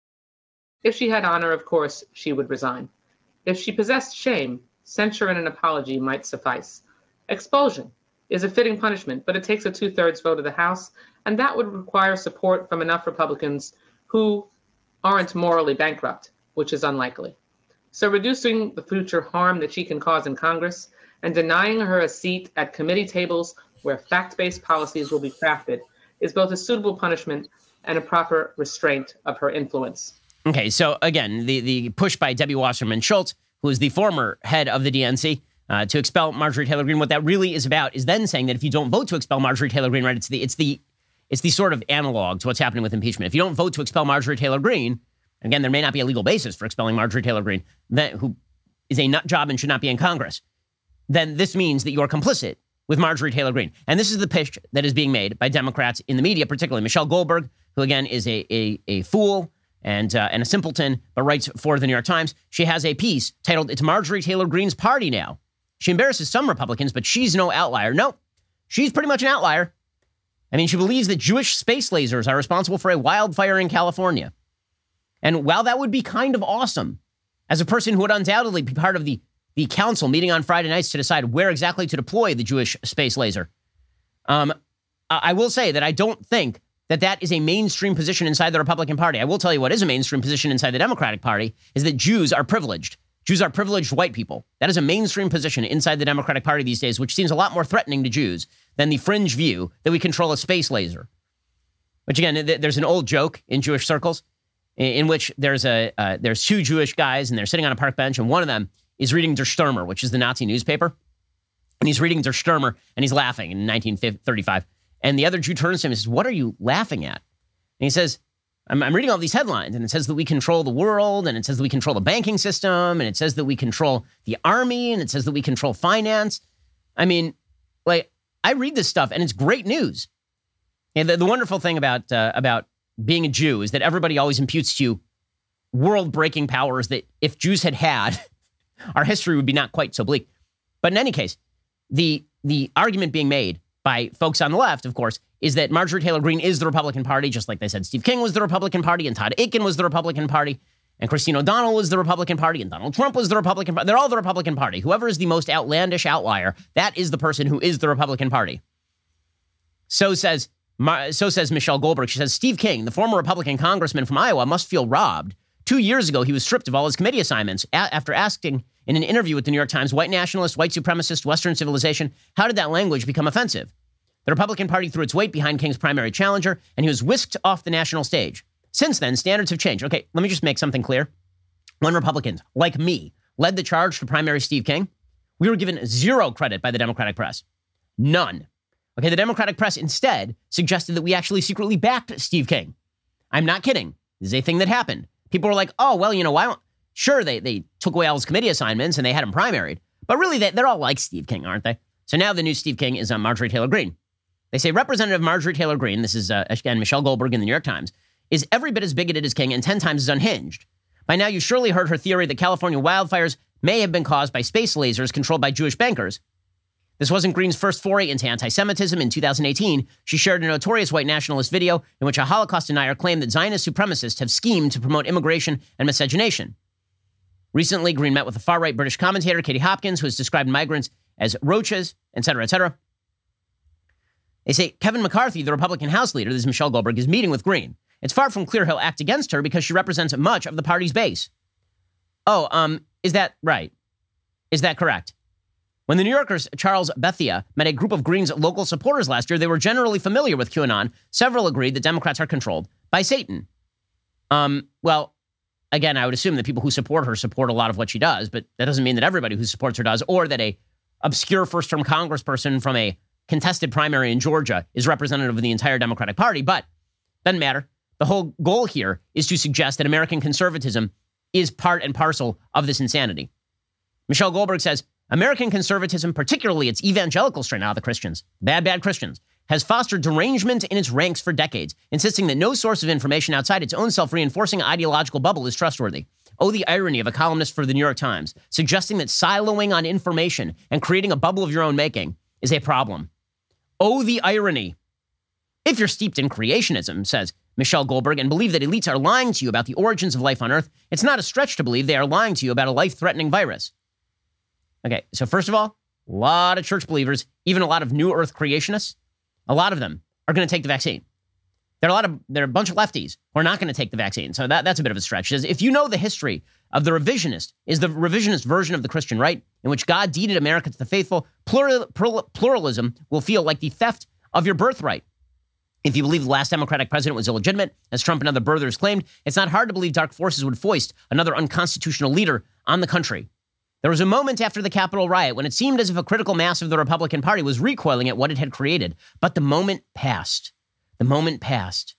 If she had honor, of course, she would resign. If she possessed shame, censure and an apology might suffice. Expulsion is a fitting punishment, but it takes a two-thirds vote of the House, and that would require support from enough Republicans who aren't morally bankrupt, which is unlikely. So reducing the future harm that she can cause in Congress and denying her a seat at committee tables where fact-based policies will be crafted is both a suitable punishment and a proper restraint of her influence. Okay, so again, the, the push by Debbie Wasserman Schultz, who is the former head of the D N C, uh, to expel Marjorie Taylor Greene. What that really is about is then saying that if you don't vote to expel Marjorie Taylor Greene, right, it's the it's the it's the sort of analog to what's happening with impeachment. If you don't vote to expel Marjorie Taylor Greene, again, there may not be a legal basis for expelling Marjorie Taylor Greene, that, who is a nut job and should not be in Congress, then this means that you're complicit with Marjorie Taylor Greene. And this is the pitch that is being made by Democrats in the media, particularly Michelle Goldberg, who again is a a, a fool and uh, and a simpleton, but writes for the New York Times. She has a piece titled, "It's Marjorie Taylor Greene's Party Now." She embarrasses some Republicans, but she's no outlier. No, she's pretty much an outlier. I mean, she believes that Jewish space lasers are responsible for a wildfire in California. And while that would be kind of awesome, as a person who would undoubtedly be part of the, the council meeting on Friday nights to decide where exactly to deploy the Jewish space laser, um, I will say that I don't think that that is a mainstream position inside the Republican Party. I will tell you what is a mainstream position inside the Democratic Party is that Jews are privileged. Jews are privileged white people. That is a mainstream position inside the Democratic Party these days, which seems a lot more threatening to Jews than the fringe view that we control a space laser. Which, again, th- there's an old joke in Jewish circles in, in which there's a uh, there's two Jewish guys, and they're sitting on a park bench, and one of them is reading Der Stürmer, which is the Nazi newspaper. And he's reading Der Stürmer, and he's laughing in nineteen thirty-five. And the other Jew turns to him and says, "What are you laughing at?" And he says, I'm, I'm reading all these headlines, and it says that we control the world, and it says that we control the banking system, and it says that we control the army, and it says that we control finance. I mean, like, I read this stuff, and it's great news. And the, the wonderful thing about uh, about being a Jew is that everybody always imputes to you world-breaking powers that if Jews had had, our history would be not quite so bleak. But in any case, the the argument being made by folks on the left, of course, is that Marjorie Taylor Greene is the Republican Party, just like they said Steve King was the Republican Party, and Todd Akin was the Republican Party, and Christine O'Donnell was the Republican Party, and Donald Trump was the Republican Party. They're all the Republican Party. Whoever is the most outlandish outlier, that is the person who is the Republican Party. So says, so says Michelle Goldberg. She says, Steve King, the former Republican congressman from Iowa, must feel robbed. Two years ago, he was stripped of all his committee assignments a- after asking in an interview with the New York Times, white nationalist, white supremacist, Western civilization, how did that language become offensive? The Republican Party threw its weight behind King's primary challenger, and he was whisked off the national stage. Since then, standards have changed. Okay, let me just make something clear. When Republicans, like me, led the charge to primary Steve King, we were given zero credit by the Democratic press. None. Okay, the Democratic press instead suggested that we actually secretly backed Steve King. I'm not kidding. This is a thing that happened. People were like, oh, well, you know, why don't... Sure, they, they took away all his committee assignments and they had him primaried. But really, they, they're all like Steve King, aren't they? So now the new Steve King is uh, Marjorie Taylor Greene. They say Representative Marjorie Taylor Greene, this is, uh, again, Michelle Goldberg in the New York Times, is every bit as bigoted as King and ten times as unhinged. By now, you surely heard her theory that California wildfires may have been caused by space lasers controlled by Jewish bankers. This wasn't Greene's first foray into anti-Semitism. In two thousand eighteen, she shared a notorious white nationalist video in which a Holocaust denier claimed that Zionist supremacists have schemed to promote immigration and miscegenation. Recently, Greene met with a far-right British commentator, Katie Hopkins, who has described migrants as roaches, et cetera, et cetera. They say Kevin McCarthy, the Republican House leader, this is Michelle Goldberg, is meeting with Greene. It's far from clear he'll act against her because she represents much of the party's base. Oh, um, is that right? Is that correct? When the New Yorker's Charles Bethia met a group of Greene's local supporters last year, they were generally familiar with QAnon. Several agreed that Democrats are controlled by Satan. Um, well, again, I would assume that people who support her support a lot of what she does, but that doesn't mean that everybody who supports her does, or that a obscure first-term congressperson from a contested primary in Georgia is representative of the entire Democratic Party. But doesn't matter. The whole goal here is to suggest that American conservatism is part and parcel of this insanity. Michelle Goldberg says, American conservatism, particularly its evangelical strain, now the Christians, bad, bad Christians, has fostered derangement in its ranks for decades, insisting that no source of information outside its own self-reinforcing ideological bubble is trustworthy. Oh, the irony of a columnist for the New York Times suggesting that siloing on information and creating a bubble of your own making is a problem. Oh, the irony. If you're steeped in creationism, says Michelle Goldberg, and believe that elites are lying to you about the origins of life on Earth, it's not a stretch to believe they are lying to you about a life-threatening virus. Okay, so first of all, a lot of church believers, even a lot of New Earth creationists, a lot of them are going to take the vaccine. There are a lot of, there are a bunch of lefties who are not going to take the vaccine. So that, that's a bit of a stretch. If you know the history of the revisionist, is the revisionist version of the Christian right, in which God deeded America to the faithful, plural, plural, pluralism will feel like the theft of your birthright. If you believe the last Democratic president was illegitimate, as Trump and other birthers claimed, it's not hard to believe dark forces would foist another unconstitutional leader on the country. There was a moment after the Capitol riot when it seemed as if a critical mass of the Republican Party was recoiling at what it had created. But the moment passed. The moment passed.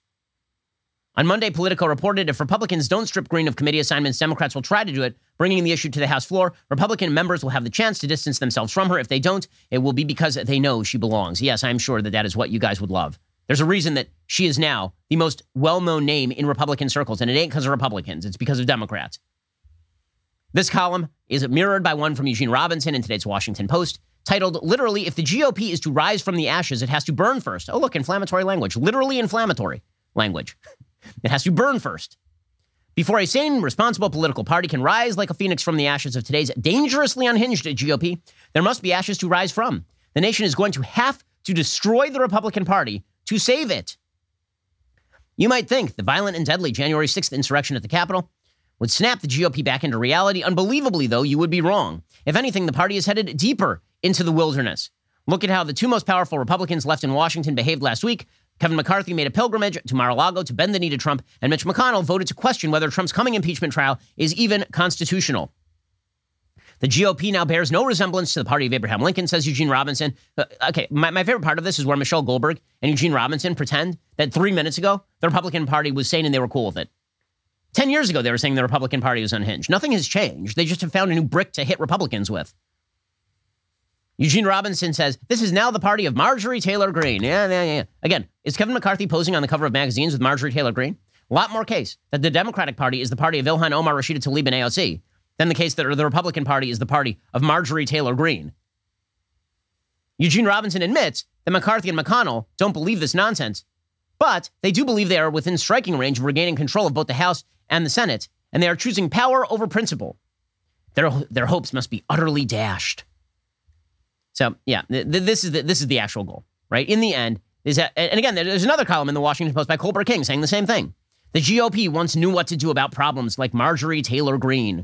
On Monday, Politico reported if Republicans don't strip Greene of committee assignments, Democrats will try to do it, bringing the issue to the House floor. Republican members will have the chance to distance themselves from her. If they don't, it will be because they know she belongs. Yes, I'm sure that that is what you guys would love. There's a reason that she is now the most well-known name in Republican circles, and it ain't because of Republicans. It's because of Democrats. This column is mirrored by one from Eugene Robinson in today's Washington Post, titled, literally, if the G O P is to rise from the ashes, it has to burn first. Oh, look, inflammatory language. Literally inflammatory language. It has to burn first. Before a sane, responsible political party can rise like a phoenix from the ashes of today's dangerously unhinged G O P, there must be ashes to rise from. The nation is going to have to destroy the Republican Party to save it. You might think the violent and deadly January sixth insurrection at the Capitol would snap the G O P back into reality. Unbelievably, though, you would be wrong. If anything, the party is headed deeper into the wilderness. Look at how the two most powerful Republicans left in Washington behaved last week. Kevin McCarthy made a pilgrimage to Mar-a-Lago to bend the knee to Trump, and Mitch McConnell voted to question whether Trump's coming impeachment trial is even constitutional. The G O P now bears no resemblance to the party of Abraham Lincoln, says Eugene Robinson. Uh, okay, my, my favorite part of this is where Michelle Goldberg and Eugene Robinson pretend that three minutes ago, the Republican Party was saying and they were cool with it. Ten years ago, they were saying the Republican Party was unhinged. Nothing has changed. They just have found a new brick to hit Republicans with. Eugene Robinson says, this is now the party of Marjorie Taylor Greene. Yeah, yeah, yeah. Again, is Kevin McCarthy posing on the cover of magazines with Marjorie Taylor Greene? A lot more case that the Democratic Party is the party of Ilhan Omar, Rashida Tlaib, and A O C than the case that the Republican Party is the party of Marjorie Taylor Greene. Eugene Robinson admits that McCarthy and McConnell don't believe this nonsense, but they do believe they are within striking range of regaining control of both the House and the Senate, and they are choosing power over principle. Their, their hopes must be utterly dashed. So, yeah, th- this is the, this is the actual goal, right? In the end, is that, and again, there's another column in the Washington Post by Colbert King saying the same thing. The G O P once knew what to do about problems like Marjorie Taylor Greene.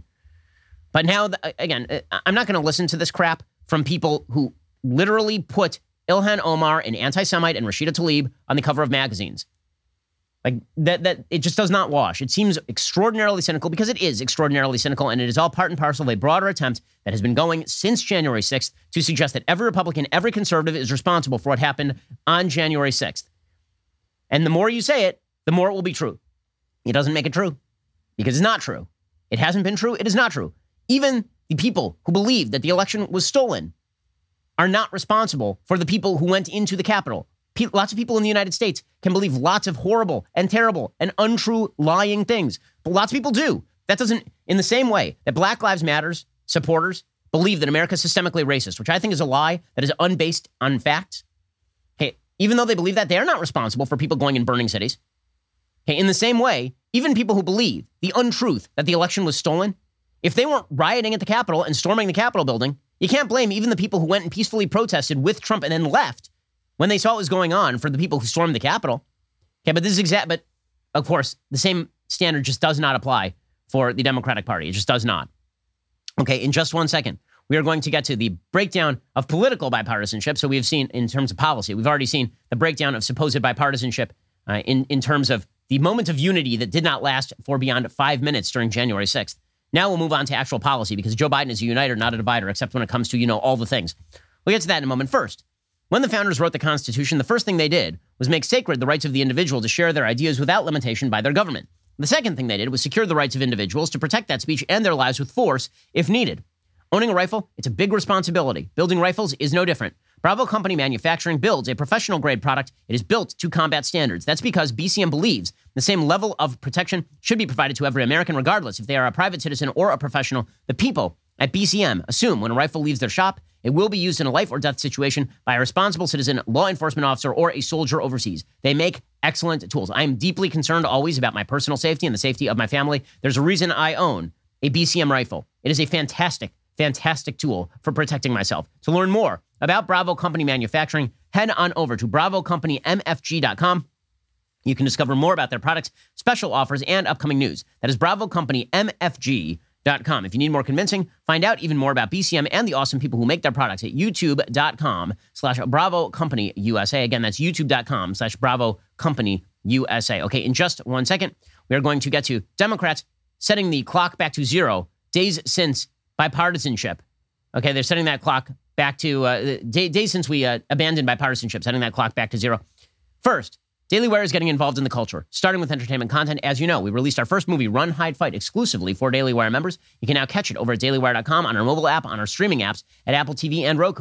But now, again, I'm not going to listen to this crap from people who literally put Ilhan Omar, an anti-Semite, and Rashida Tlaib on the cover of magazines. Like, that, that it just does not wash. It seems extraordinarily cynical because it is extraordinarily cynical, and it is all part and parcel of a broader attempt that has been going since January sixth to suggest that every Republican, every conservative is responsible for what happened on January sixth. And the more you say it, the more it will be true. It doesn't make it true because it's not true. It hasn't been true. It is not true. Even the people who believe that the election was stolen are not responsible for the people who went into the Capitol. Pe- lots of people in the United States can believe lots of horrible and terrible and untrue lying things, but lots of people do. That doesn't, in the same way that Black Lives Matter's supporters believe that America is systemically racist, which I think is a lie that is unbased on facts. Okay, even though they believe that, they are not responsible for people going and burning cities. Okay, in the same way, even people who believe the untruth that the election was stolen, if they weren't rioting at the Capitol and storming the Capitol building, you can't blame even the people who went and peacefully protested with Trump and then left when they saw what was going on for the people who stormed the Capitol. Okay, but this is exact, but of course, the same standard just does not apply for the Democratic Party. It just does not. Okay, in just one second, we are going to get to the breakdown of political bipartisanship. So we have seen in terms of policy, we've already seen the breakdown of supposed bipartisanship uh, in, in terms of the moment of unity that did not last for beyond five minutes during January sixth. Now we'll move on to actual policy because Joe Biden is a uniter, not a divider, except when it comes to, you know, all the things. We'll get to that in a moment. First, when the founders wrote the Constitution, the first thing they did was make sacred the rights of the individual to share their ideas without limitation by their government. The second thing they did was secure the rights of individuals to protect that speech and their lives with force if needed. Owning a rifle, it's a big responsibility. Building rifles is no different. Bravo Company Manufacturing builds a professional-grade product. It is built to combat standards. That's because B C M believes the same level of protection should be provided to every American, regardless if they are a private citizen or a professional. The people at B C M assume when a rifle leaves their shop, it will be used in a life or death situation by a responsible citizen, law enforcement officer, or a soldier overseas. They make excellent tools. I am deeply concerned always about my personal safety and the safety of my family. There's a reason I own a B C M rifle. It is a fantastic, fantastic tool for protecting myself. To learn more about Bravo Company Manufacturing, head on over to bravo company m f g dot com. You can discover more about their products, special offers, and upcoming news. That is bravo company m f g dot com. If you need more convincing, find out even more about B C M and the awesome people who make their products at youtube.com slash Bravo Company USA. Again, that's youtube.com slash Bravo Company USA. Okay, in just one second, we are going to get to Democrats setting the clock back to zero days since bipartisanship. Okay, they're setting that clock back to uh, day, days since we uh, abandoned bipartisanship, setting that clock back to zero. First, Daily Wire is getting involved in the culture, starting with entertainment content. As you know, we released our first movie, Run, Hide, Fight, exclusively for Daily Wire members. You can now catch it over at daily wire dot com, on our mobile app, on our streaming apps, at Apple T V and Roku.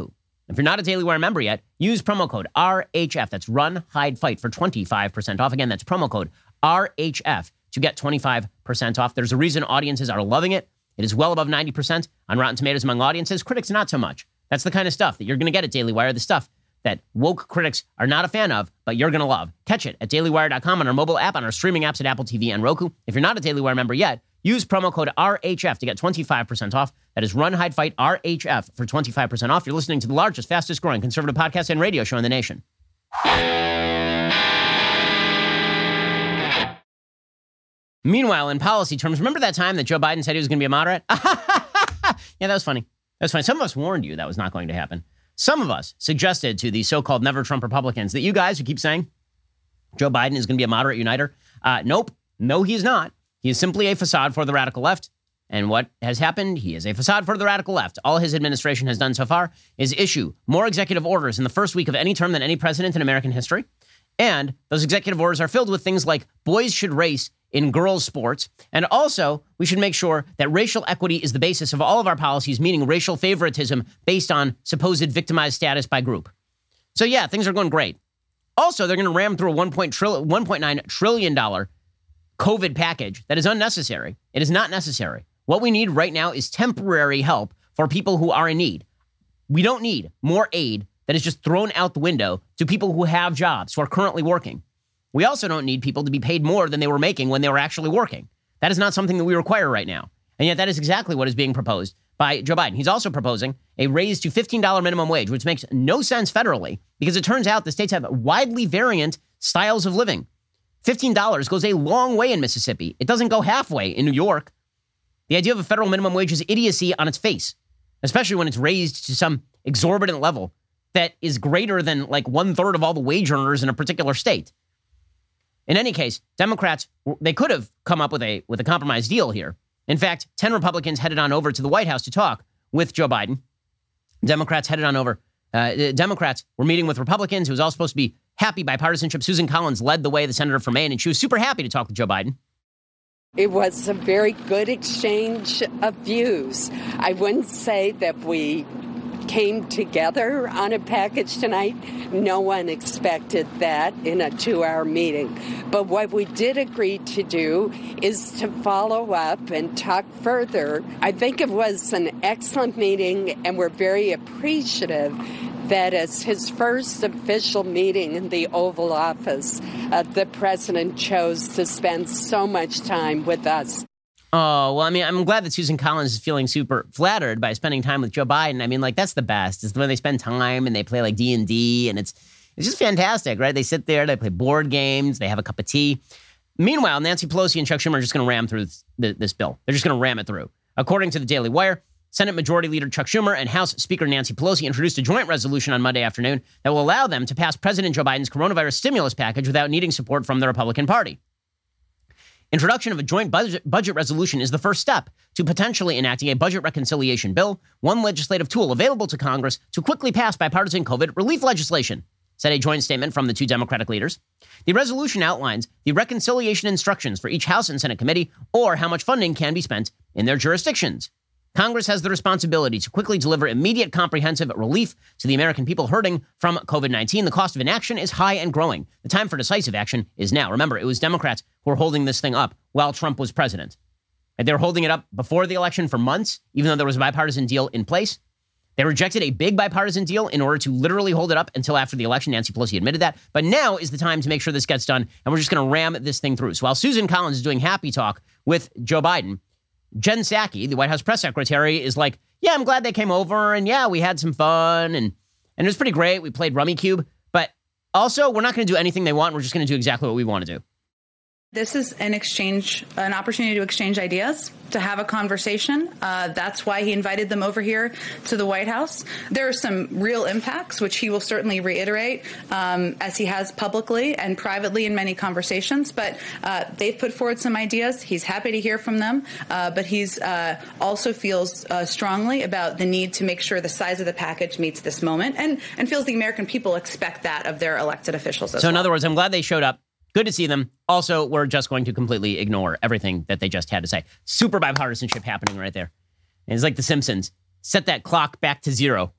If you're not a Daily Wire member yet, use promo code R H F. That's Run, Hide, Fight for twenty-five percent off. Again, that's promo code R H F to get twenty-five percent off. There's a reason audiences are loving it. It is well above ninety percent on Rotten Tomatoes among audiences. Critics, not so much. That's the kind of stuff that you're going to get at Daily Wire, the stuff that woke critics are not a fan of, but you're going to love. Catch it at daily wire dot com on our mobile app, on our streaming apps at Apple T V and Roku. If you're not a Daily Wire member yet, use promo code R H F to get twenty-five percent off. That is Run, Hide, Fight, R H F for twenty-five percent off. You're listening to the largest, fastest growing conservative podcast and radio show in the nation. Meanwhile, in policy terms, remember that time that Joe Biden said he was going to be a moderate? Yeah, that was funny. That was funny. Some of us warned you that was not going to happen. Some of us suggested to the so-called never Trump Republicans that you guys who keep saying Joe Biden is going to be a moderate uniter. Uh, nope. No, he's not. He is simply a facade for the radical left. And what has happened? He is a facade for the radical left. All his administration has done so far is issue more executive orders in the first week of any term than any president in American history. And those executive orders are filled with things like boys should race in girls' sports. And also, we should make sure that racial equity is the basis of all of our policies, meaning racial favoritism based on supposed victimized status by group. So yeah, things are going great. Also, they're going to ram through a one point nine trillion dollars COVID package that is unnecessary. It is not necessary. What we need right now is temporary help for people who are in need. We don't need more aid that is just thrown out the window to people who have jobs, who are currently working. We also don't need people to be paid more than they were making when they were actually working. That is not something that we require right now. And yet that is exactly what is being proposed by Joe Biden. He's also proposing a raise to fifteen dollars minimum wage, which makes no sense federally because it turns out the states have widely variant styles of living. fifteen dollars goes a long way in Mississippi. It doesn't go halfway in New York. The idea of a federal minimum wage is idiocy on its face, especially when it's raised to some exorbitant level that is greater than like one third of all the wage earners in a particular state. In any case, Democrats, they could have come up with a with a compromise deal here. In fact, ten Republicans headed on over to the White House to talk with Joe Biden. Democrats headed on over. Uh, Democrats were meeting with Republicans. It was all supposed to be happy bipartisanship. Susan Collins led the way, the senator from Maine, and she was super happy to talk with Joe Biden. It was a very good exchange of views. I wouldn't say that we came together on a package tonight. No one expected that in a two-hour meeting. But what we did agree to do is to follow up and talk further. I think it was an excellent meeting, and we're very appreciative that as his first official meeting in the Oval Office, uh, the president chose to spend so much time with us. Oh, well, I mean, I'm glad that Susan Collins is feeling super flattered by spending time with Joe Biden. I mean, like, that's the best. It's when they spend time and they play, like, D and D, and it's it's just fantastic, right? They sit there, they play board games, they have a cup of tea. Meanwhile, Nancy Pelosi and Chuck Schumer are just going to ram through this, this bill. They're just going to ram it through. According to the Daily Wire, Senate Majority Leader Chuck Schumer and House Speaker Nancy Pelosi introduced a joint resolution on Monday afternoon that will allow them to pass President Joe Biden's coronavirus stimulus package without needing support from the Republican Party. Introduction of a joint budget, budget resolution is the first step to potentially enacting a budget reconciliation bill, one legislative tool available to Congress to quickly pass bipartisan COVID relief legislation, said a joint statement from the two Democratic leaders. The resolution outlines the reconciliation instructions for each House and Senate committee or how much funding can be spent in their jurisdictions. Congress has the responsibility to quickly deliver immediate comprehensive relief to the American people hurting from COVID nineteen. The cost of inaction is high and growing. The time for decisive action is now. Remember, it was Democrats who were holding this thing up while Trump was president. And they were holding it up before the election for months, even though there was a bipartisan deal in place. They rejected a big bipartisan deal in order to literally hold it up until after the election. Nancy Pelosi admitted that. But now is the time to make sure this gets done, and we're just going to ram this thing through. So while Susan Collins is doing happy talk with Joe Biden, Jen Psaki, the White House press secretary, is like, yeah, I'm glad they came over, and yeah, we had some fun, and, and it was pretty great. We played Rummy Cube, but also, we're not going to do anything they want. We're just going to do exactly what we want to do. This is an exchange, an opportunity to exchange ideas, to have a conversation. Uh, that's why he invited them over here to the White House. There are some real impacts, which he will certainly reiterate, um, as he has publicly and privately in many conversations. But uh, they've put forward some ideas. He's happy to hear from them. Uh, but he's uh, also feels uh, strongly about the need to make sure the size of the package meets this moment, and, and feels the American people expect that of their elected officials as So in well. other words, I'm glad they showed up. Good to see them. Also, we're just going to completely ignore everything that they just had to say. Super bipartisanship happening right there. And it's like The Simpsons. Set that clock back to zero.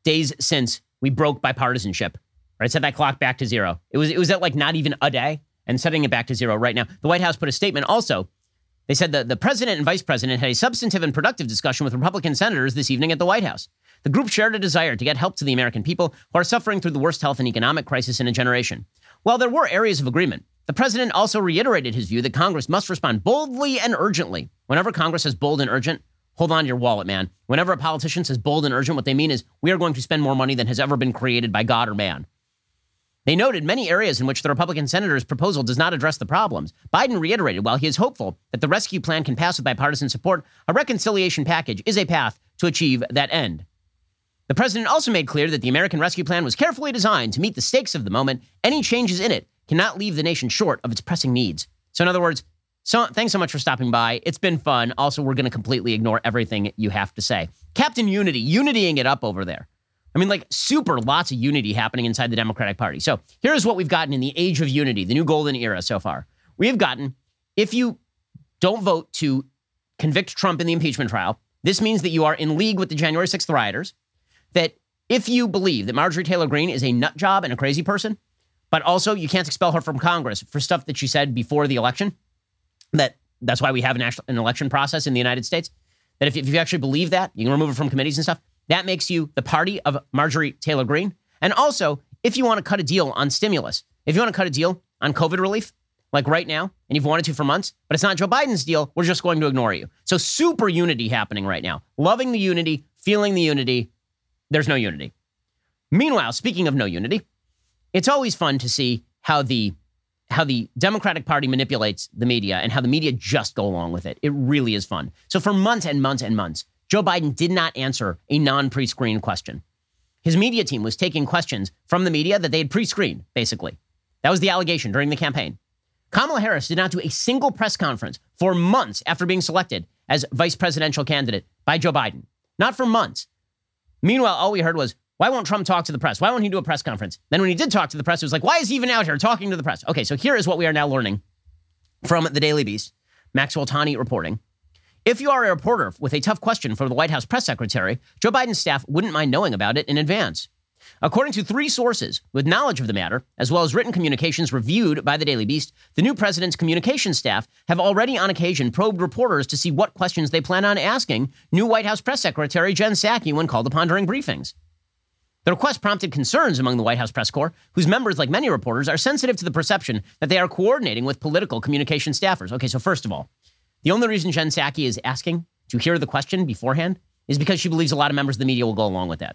days since we broke bipartisanship, right? Set that clock back to zero. It was, it was at like not even a day, and setting it back to zero right now. The White House put a statement also. They said that the president and vice president had a substantive and productive discussion with Republican senators this evening at the White House. The group shared a desire to get help to the American people who are suffering through the worst health and economic crisis in a generation. While there were areas of agreement, the president also reiterated his view that Congress must respond boldly and urgently. Whenever Congress says bold and urgent, hold on to your wallet, man. Whenever a politician says bold and urgent, what they mean is we are going to spend more money than has ever been created by God or man. They noted many areas in which the Republican senator's proposal does not address the problems. Biden reiterated, while he is hopeful that the rescue plan can pass with bipartisan support, a reconciliation package is a path to achieve that end. The president also made clear that the American Rescue Plan was carefully designed to meet the stakes of the moment. Any changes in it cannot leave the nation short of its pressing needs. So in other words, so thanks so much for stopping by. It's been fun. Also, we're going to completely ignore everything you have to say. Captain Unity, unitying it up over there. I mean, like super lots of unity happening inside the Democratic Party. So here's what we've gotten in the age of unity, the new golden era so far. We have gotten, if you don't vote to convict Trump in the impeachment trial, this means that you are in league with the January sixth rioters, that if you believe that Marjorie Taylor Greene is a nut job and a crazy person, but also you can't expel her from Congress for stuff that she said before the election, that that's why we have an, actual, an election process in the United States, that if, if you actually believe that, you can remove her from committees and stuff, that makes you the party of Marjorie Taylor Greene. And also, if you want to cut a deal on stimulus, if you want to cut a deal on COVID relief, like right now, and you've wanted to for months, but it's not Joe Biden's deal, we're just going to ignore you. So super unity happening right now. Loving the unity, feeling the unity. There's no unity. Meanwhile, speaking of no unity, it's always fun to see how the how the Democratic Party manipulates the media and how the media just go along with it. It really is fun. So for months and months and months, Joe Biden did not answer a non-pre-screened question. His media team was taking questions from the media that they had pre-screened, basically. That was the allegation during the campaign. Kamala Harris did not do a single press conference for months after being selected as vice presidential candidate by Joe Biden. Not for months. Meanwhile, all we heard was, why won't Trump talk to the press? Why won't he do a press conference? Then when he did talk to the press, it was like, why is he even out here talking to the press? Okay, so here is what we are now learning from the Daily Beast, Maxwell Tawney reporting. If you are a reporter with a tough question for the White House press secretary, Joe Biden's staff wouldn't mind knowing about it in advance. According to three sources with knowledge of the matter, as well as written communications reviewed by the Daily Beast, the new president's communications staff have already on occasion probed reporters to see what questions they plan on asking new White House press secretary Jen Psaki when called upon during briefings. The request prompted concerns among the White House press corps, whose members, like many reporters, are sensitive to the perception that they are coordinating with political communication staffers. Okay, so first of all, the only reason Jen Psaki is asking to hear the question beforehand is because she believes a lot of members of the media will go along with that.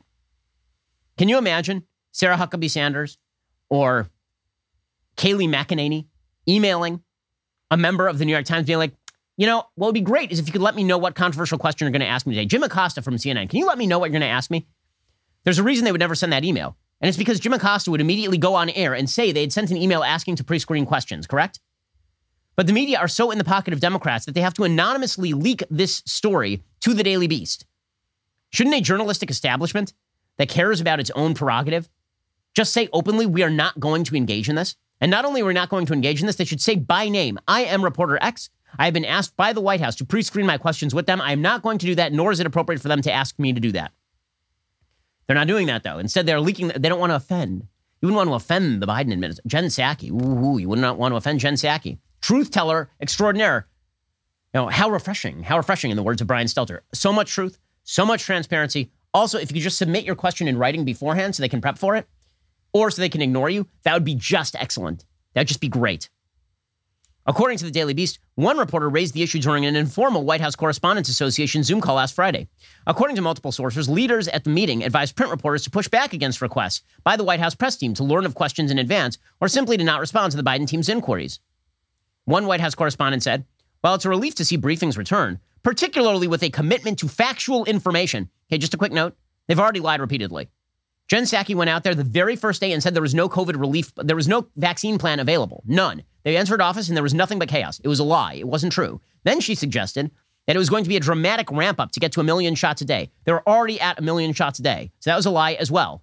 Can you imagine Sarah Huckabee Sanders or Kayleigh McEnany emailing a member of the New York Times being like, you know, what would be great is if you could let me know what controversial question you're going to ask me today. Jim Acosta from C N N, can you let me know what you're going to ask me? There's a reason they would never send that email. And it's because Jim Acosta would immediately go on air and say they had sent an email asking to pre-screen questions, correct? But the media are so in the pocket of Democrats that they have to anonymously leak this story to the Daily Beast. Shouldn't a journalistic establishment that cares about its own prerogative just say openly, we are not going to engage in this? And not only are we not going to engage in this, they should say by name, I am reporter X. I have been asked by the White House to pre-screen my questions with them. I am not going to do that, nor is it appropriate for them to ask me to do that. They're not doing that, though. Instead, they're leaking. They don't want to offend. You wouldn't want to offend the Biden administration. Jen Psaki. Ooh, you would not want to offend Jen Psaki. Truth teller extraordinaire. You know, how refreshing. How refreshing, in the words of Brian Stelter. So much truth, so much transparency. Also, if you could just submit your question in writing beforehand so they can prep for it, or so they can ignore you, that would be just excellent. That would just be great. According to the Daily Beast, one reporter raised the issue during an informal White House Correspondents Association Zoom call last Friday. According to multiple sources, leaders at the meeting advised print reporters to push back against requests by the White House press team to learn of questions in advance or simply to not respond to the Biden team's inquiries. One White House correspondent said, while it's a relief to see briefings return, particularly with a commitment to factual information. Okay, just a quick note. They've already lied repeatedly. Jen Psaki went out there the very first day and said there was no COVID relief. There was no vaccine plan available. None. They entered office and there was nothing but chaos. It was a lie. It wasn't true. Then she suggested that it was going to be a dramatic ramp up to get to a million shots a day. They were already at a million shots a day. So that was a lie as well.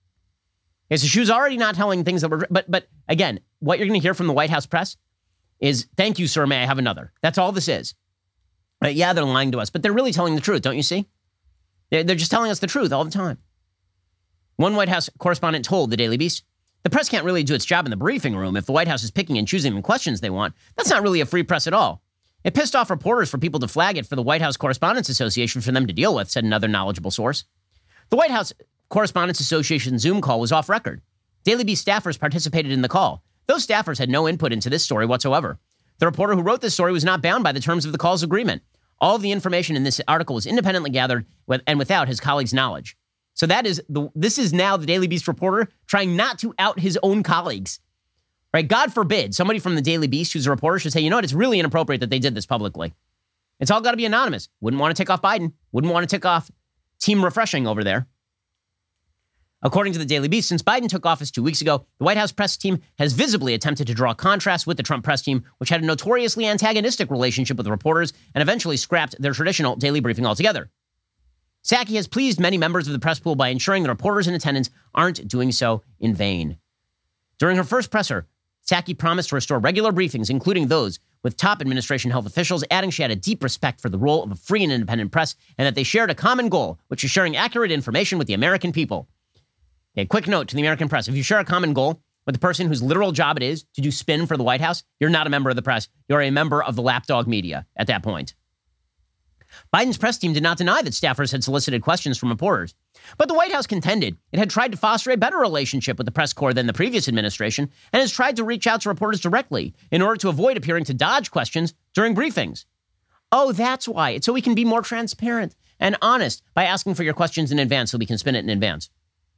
Okay, so she was already not telling things that were, but, but again, what you're going to hear from the White House press is, thank you, sir, may I have another? That's all this is. Uh, yeah, they're lying to us, but they're really telling the truth, don't you see? They're, they're just telling us the truth all the time. One White House correspondent told the Daily Beast, "The press can't really do its job in the briefing room if the White House is picking and choosing the questions they want. That's not really a free press at all. It pissed off reporters for people to flag it for the White House Correspondents Association for them to deal with," said another knowledgeable source. The White House Correspondents Association Zoom call was off record. Daily Beast staffers participated in the call. Those staffers had no input into this story whatsoever. The reporter who wrote this story was not bound by the terms of the call's agreement. All of the information in this article was independently gathered with, and without his colleagues' knowledge. So that is the this is now the Daily Beast reporter trying not to out his own colleagues. Right? God forbid somebody from the Daily Beast who's a reporter should say, you know what, it's really inappropriate that they did this publicly. It's all got to be anonymous. Wouldn't want to tick off Biden. Wouldn't want to tick off Team Refreshing over there. According to the Daily Beast, since Biden took office two weeks ago, the White House press team has visibly attempted to draw contrast with the Trump press team, which had a notoriously antagonistic relationship with reporters and eventually scrapped their traditional daily briefing altogether. Psaki has pleased many members of the press pool by ensuring that reporters in attendance aren't doing so in vain. During her first presser, Psaki promised to restore regular briefings, including those with top administration health officials, adding she had a deep respect for the role of a free and independent press and that they shared a common goal, which is sharing accurate information with the American people. Okay, quick note to the American press. If you share a common goal with the person whose literal job it is to do spin for the White House, you're not a member of the press. You're a member of the lapdog media at that point. Biden's press team did not deny that staffers had solicited questions from reporters. But the White House contended it had tried to foster a better relationship with the press corps than the previous administration and has tried to reach out to reporters directly in order to avoid appearing to dodge questions during briefings. Oh, that's why. It's so we can be more transparent and honest by asking for your questions in advance so we can spin it in advance.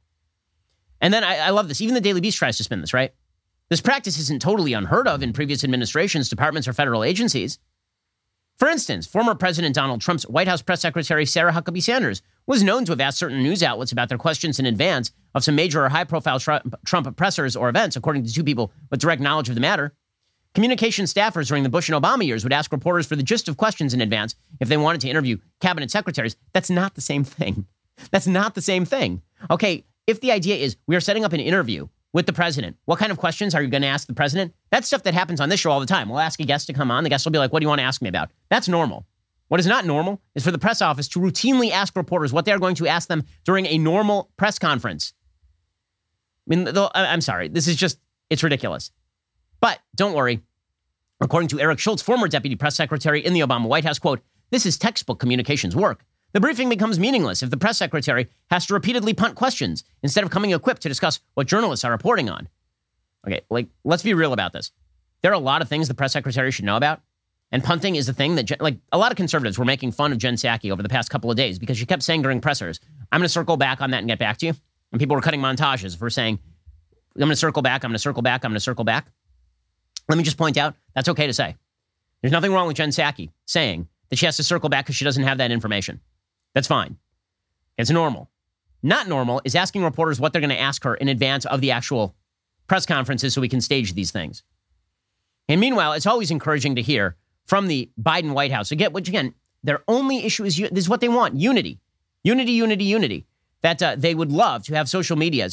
And then I, I love this. Even the Daily Beast tries to spin this, right? This practice isn't totally unheard of in previous administrations, departments, or federal agencies. For instance, former President Donald Trump's White House press secretary, Sarah Huckabee Sanders, was known to have asked certain news outlets about their questions in advance of some major or high-profile Trump, Trump pressers or events, according to two people with direct knowledge of the matter. Communication staffers during the Bush and Obama years would ask reporters for the gist of questions in advance if they wanted to interview cabinet secretaries. That's not the same thing. That's not the same thing. Okay, if the idea is we are setting up an interview with the president, what kind of questions are you going to ask the president? That's stuff that happens on this show all the time. We'll ask a guest to come on. The guest will be like, what do you want to ask me about? That's normal. What is not normal is for the press office to routinely ask reporters what they're going to ask them during a normal press conference. I mean, I'm sorry. This is just, it's ridiculous. But don't worry. According to Eric Schultz, former deputy press secretary in the Obama White House, quote, "This is textbook communications work. The briefing becomes meaningless if the press secretary has to repeatedly punt questions instead of coming equipped to discuss what journalists are reporting on." Okay, like, let's be real about this. There are a lot of things the press secretary should know about. And punting is the thing that, like, a lot of conservatives were making fun of Jen Psaki over the past couple of days because she kept saying during pressers, I'm going to circle back on that and get back to you. And people were cutting montages for saying, I'm going to circle back, I'm going to circle back, I'm going to circle back. Let me just point out, that's okay to say. There's nothing wrong with Jen Psaki saying that she has to circle back because she doesn't have that information. That's fine. It's normal. Not normal is asking reporters what they're going to ask her in advance of the actual press conferences so we can stage these things. And meanwhile, it's always encouraging to hear from the Biden White House, again, which again, their only issue is, this is what they want, unity. Unity, unity, unity. That uh, they would love to have social medias,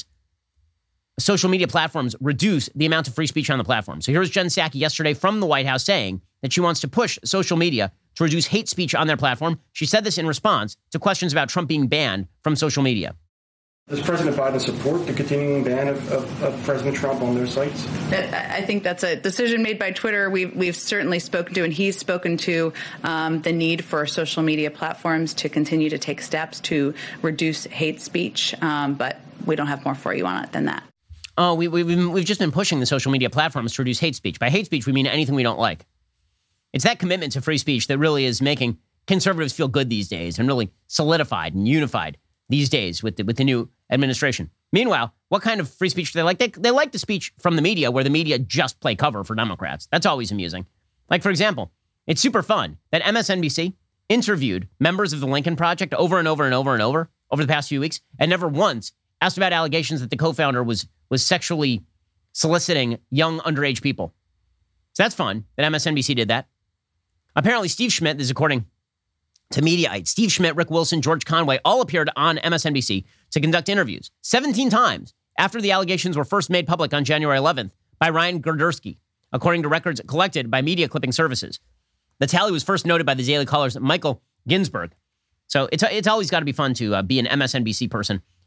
social media platforms reduce the amount of free speech on the platform. So here's Jen Psaki yesterday from the White House saying that she wants to push social media to reduce hate speech on their platform. She said this in response to questions about Trump being banned from social media. Does President Biden support the continuing ban of, of, of President Trump on their sites? I think that's a decision made by Twitter. We've, we've certainly spoken to, and he's spoken to, um, the need for social media platforms to continue to take steps to reduce hate speech. Um, but we don't have more for you on it than that. Oh, we, we've, been, we've just been pushing the social media platforms to reduce hate speech. By hate speech, we mean anything we don't like. It's that commitment to free speech that really is making conservatives feel good these days and really solidified and unified these days with the, with the new administration. Meanwhile, what kind of free speech do they like? They, they like the speech from the media where the media just play cover for Democrats. That's always amusing. Like, for example, it's super fun that M S N B C interviewed members of the Lincoln Project over and over and over and over over the past few weeks and never once asked about allegations that the co-founder was was sexually soliciting young underage people. So that's fun that M S N B C did that. Apparently, Steve Schmidt, this is according to Mediaite, Steve Schmidt, Rick Wilson, George Conway all appeared on M S N B C to conduct interviews seventeen times after the allegations were first made public on January eleventh by Ryan Girdusky, according to records collected by Media Clipping Services. The tally was first noted by the Daily Caller's Michael Ginsberg. So it's it's always got to be fun to uh, be an M S N B C person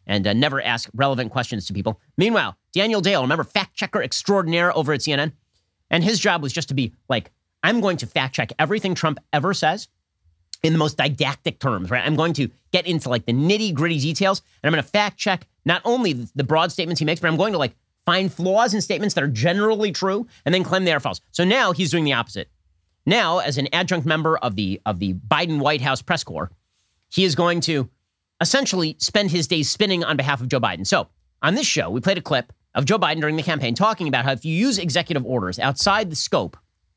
and uh, never ask relevant questions to people. Meanwhile, Daniel Dale, remember, fact checker extraordinaire over at C N N? And his job was just to be like, I'm going to fact check everything Trump ever says in the most didactic terms, right? I'm going to get into like the nitty gritty details, and I'm going to fact check not only the broad statements he makes, but I'm going to like find flaws in statements that are generally true and then claim they are false. So now he's doing the opposite. Now, as an adjunct member of the of the Biden White House press corps, he is going to essentially spend his days spinning on behalf of Joe Biden. So on this show, we played a clip of Joe Biden during the campaign talking about how if you use executive orders outside the scope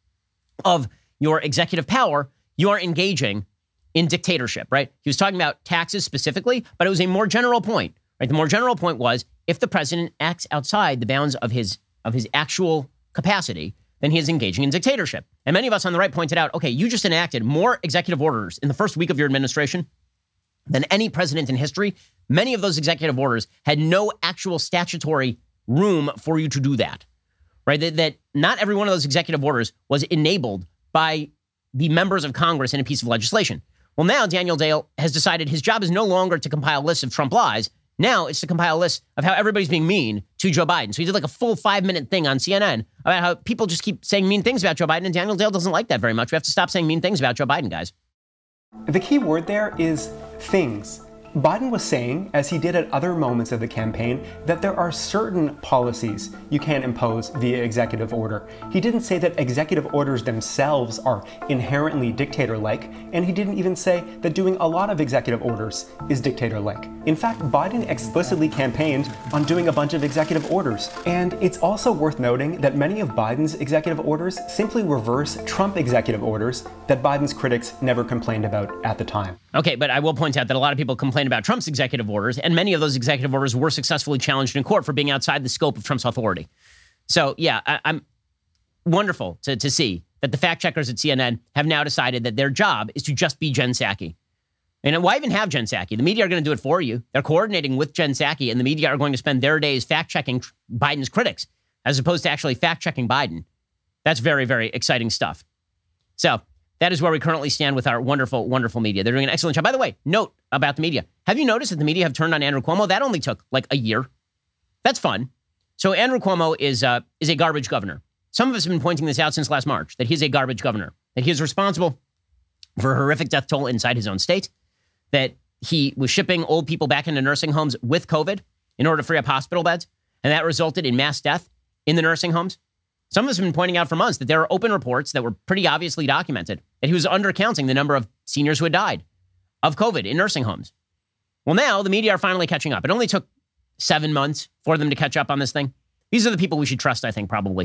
of your executive power, you are engaging in dictatorship, right? He was talking about taxes specifically, but it was a more general point, right? The more general point was if the president acts outside the bounds of his of his actual capacity, then he is engaging in dictatorship. And many of us on the right pointed out, okay, you just enacted more executive orders in the first week of your administration than any president in history. Many of those executive orders had no actual statutory room for you to do that, right? That, that not every one of those executive orders was enabled by the members of Congress in a piece of legislation. Well, now Daniel Dale has decided his job is no longer to compile lists of Trump lies. Now it's to compile lists of how everybody's being mean to Joe Biden. So he did like a full five minute thing on C N N about how people just keep saying mean things about Joe Biden, and Daniel Dale doesn't like that very much. We have to stop saying mean things about Joe Biden, guys. The key word there is things. Biden was saying, as he did at other moments of the campaign, that there are certain policies you can't impose via executive order. He didn't say that executive orders themselves are inherently dictator-like, and he didn't even say that doing a lot of executive orders is dictator-like. In fact, Biden explicitly campaigned on doing a bunch of executive orders. And it's also worth noting that many of Biden's executive orders simply reverse Trump executive orders that Biden's critics never complained about at the time. Okay, but I will point out that a lot of people complain about Trump's executive orders, and many of those executive orders were successfully challenged in court for being outside the scope of Trump's authority. So, yeah, I, I'm wonderful to, to see that the fact checkers at C N N have now decided that their job is to just be Jen Psaki. And why even have Jen Psaki? The media are going to do it for you. They're coordinating with Jen Psaki, and the media are going to spend their days fact-checking Biden's critics as opposed to actually fact-checking Biden. That's very, very exciting stuff. So that is where we currently stand with our wonderful, wonderful media. They're doing an excellent job. By the way, note about the media. Have you noticed that the media have turned on Andrew Cuomo? That only took like a year. That's fun. So Andrew Cuomo is uh, is a garbage governor. Some of us have been pointing this out since last March, that he's a garbage governor, that he is responsible for a horrific death toll inside his own state, that he was shipping old people back into nursing homes with COVID in order to free up hospital beds, and that resulted in mass death in the nursing homes. Some of us have been pointing out for months that there are open reports that were pretty obviously documented that he was undercounting the number of seniors who had died of COVID in nursing homes. Well, now the media are finally catching up. It only took seven months for them to catch up on this thing. These are the people we should trust, I think, probably.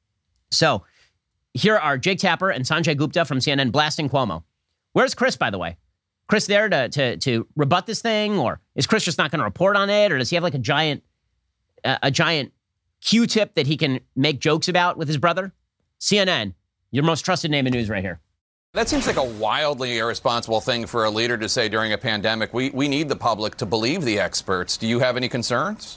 So here are Jake Tapper and Sanjay Gupta from C N N blasting Cuomo. Where's Chris, by the way? Chris there to to, to rebut this thing? Or is Chris just not going to report on it? Or does he have like a giant, uh, a giant Q-tip that he can make jokes about with his brother? C N N, your most trusted name in news right here. That seems like a wildly irresponsible thing for a leader to say during a pandemic. We we need the public to believe the experts. Do you have any concerns?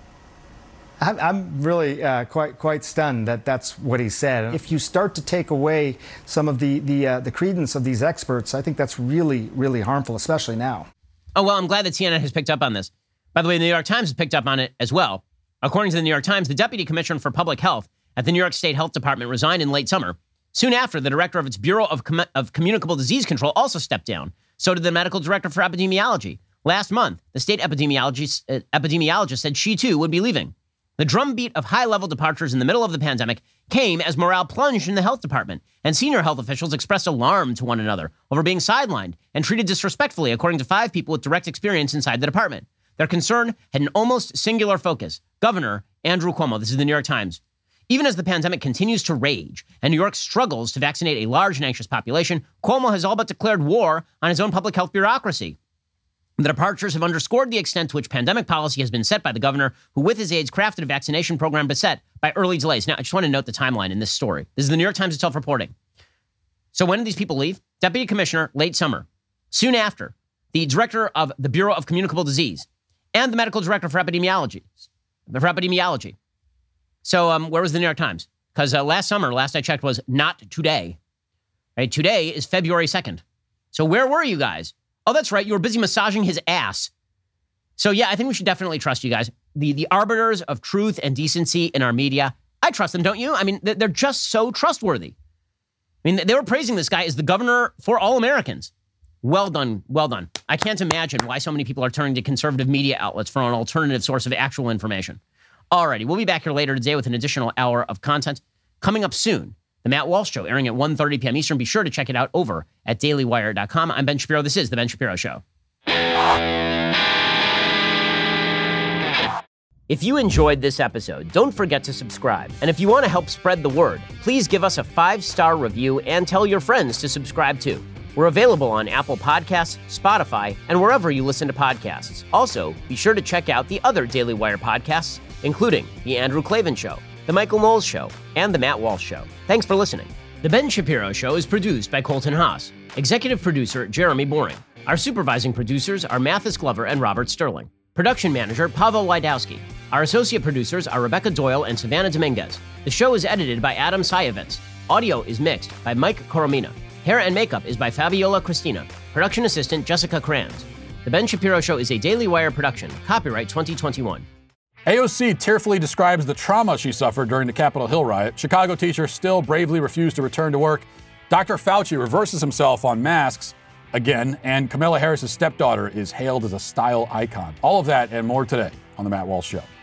I'm, I'm really uh, quite quite stunned that that's what he said. If you start to take away some of the the uh, the credence of these experts, I think that's really really harmful, especially now. Oh well, I'm glad that C N N has picked up on this. By the way, the New York Times has picked up on it as well. According to the New York Times, the Deputy Commissioner for Public Health at the New York State Health Department resigned in late summer. Soon after, the director of its Bureau of, Com- of Communicable Disease Control also stepped down. So did the medical director for epidemiology. Last month, the state epidemiologist, uh, epidemiologist said she too would be leaving. The drumbeat of high-level departures in the middle of the pandemic came as morale plunged in the health department, and senior health officials expressed alarm to one another over being sidelined and treated disrespectfully, according to five people with direct experience inside the department. Their concern had an almost singular focus: Governor Andrew Cuomo. This is the New York Times. Even as the pandemic continues to rage and New York struggles to vaccinate a large and anxious population, Cuomo has all but declared war on his own public health bureaucracy. The departures have underscored the extent to which pandemic policy has been set by the governor, who with his aides crafted a vaccination program beset by early delays. Now, I just want to note the timeline in this story. This is the New York Times itself reporting. So when did these people leave? Deputy Commissioner, late summer. Soon after, the director of the Bureau of Communicable Disease and the medical director for epidemiology. For epidemiology. So um, where was the New York Times? Because uh, last summer, last I checked, was not today. Right? Today is February second. So where were you guys? Oh, that's right. You were busy massaging his ass. So yeah, I think we should definitely trust you guys. The the arbiters of truth and decency in our media, I trust them, don't you? I mean, they're just so trustworthy. I mean, they were praising this guy as the governor for all Americans. Well done, well done. I can't imagine why so many people are turning to conservative media outlets for an alternative source of actual information. Alrighty, we'll be back here later today with an additional hour of content. Coming up soon, The Matt Walsh Show, airing at one thirty p.m. Eastern. Be sure to check it out over at daily wire dot com. I'm Ben Shapiro. This is The Ben Shapiro Show. If you enjoyed this episode, don't forget to subscribe. And if you want to help spread the word, please give us a five-star review and tell your friends to subscribe too. We're available on Apple Podcasts, Spotify, and wherever you listen to podcasts. Also, be sure to check out the other Daily Wire podcasts, including The Andrew Klavan Show, The Michael Knowles Show, and The Matt Walsh Show. Thanks for listening. The Ben Shapiro Show is produced by Colton Haas. Executive producer, Jeremy Boring. Our supervising producers are Mathis Glover and Robert Sterling. Production manager, Pavel Wydowski. Our associate producers are Rebecca Doyle and Savannah Dominguez. The show is edited by Adam Sayevitz. Audio is mixed by Mike Coromina. Hair and makeup is by Fabiola Cristina. Production assistant, Jessica Kranz. The Ben Shapiro Show is a Daily Wire production. Copyright twenty twenty-one. A O C tearfully describes the trauma she suffered during the Capitol Hill riot. Chicago teachers still bravely refuse to return to work. Doctor Fauci reverses himself on masks again, and Kamala Harris's stepdaughter is hailed as a style icon. All of that and more today on The Matt Walsh Show.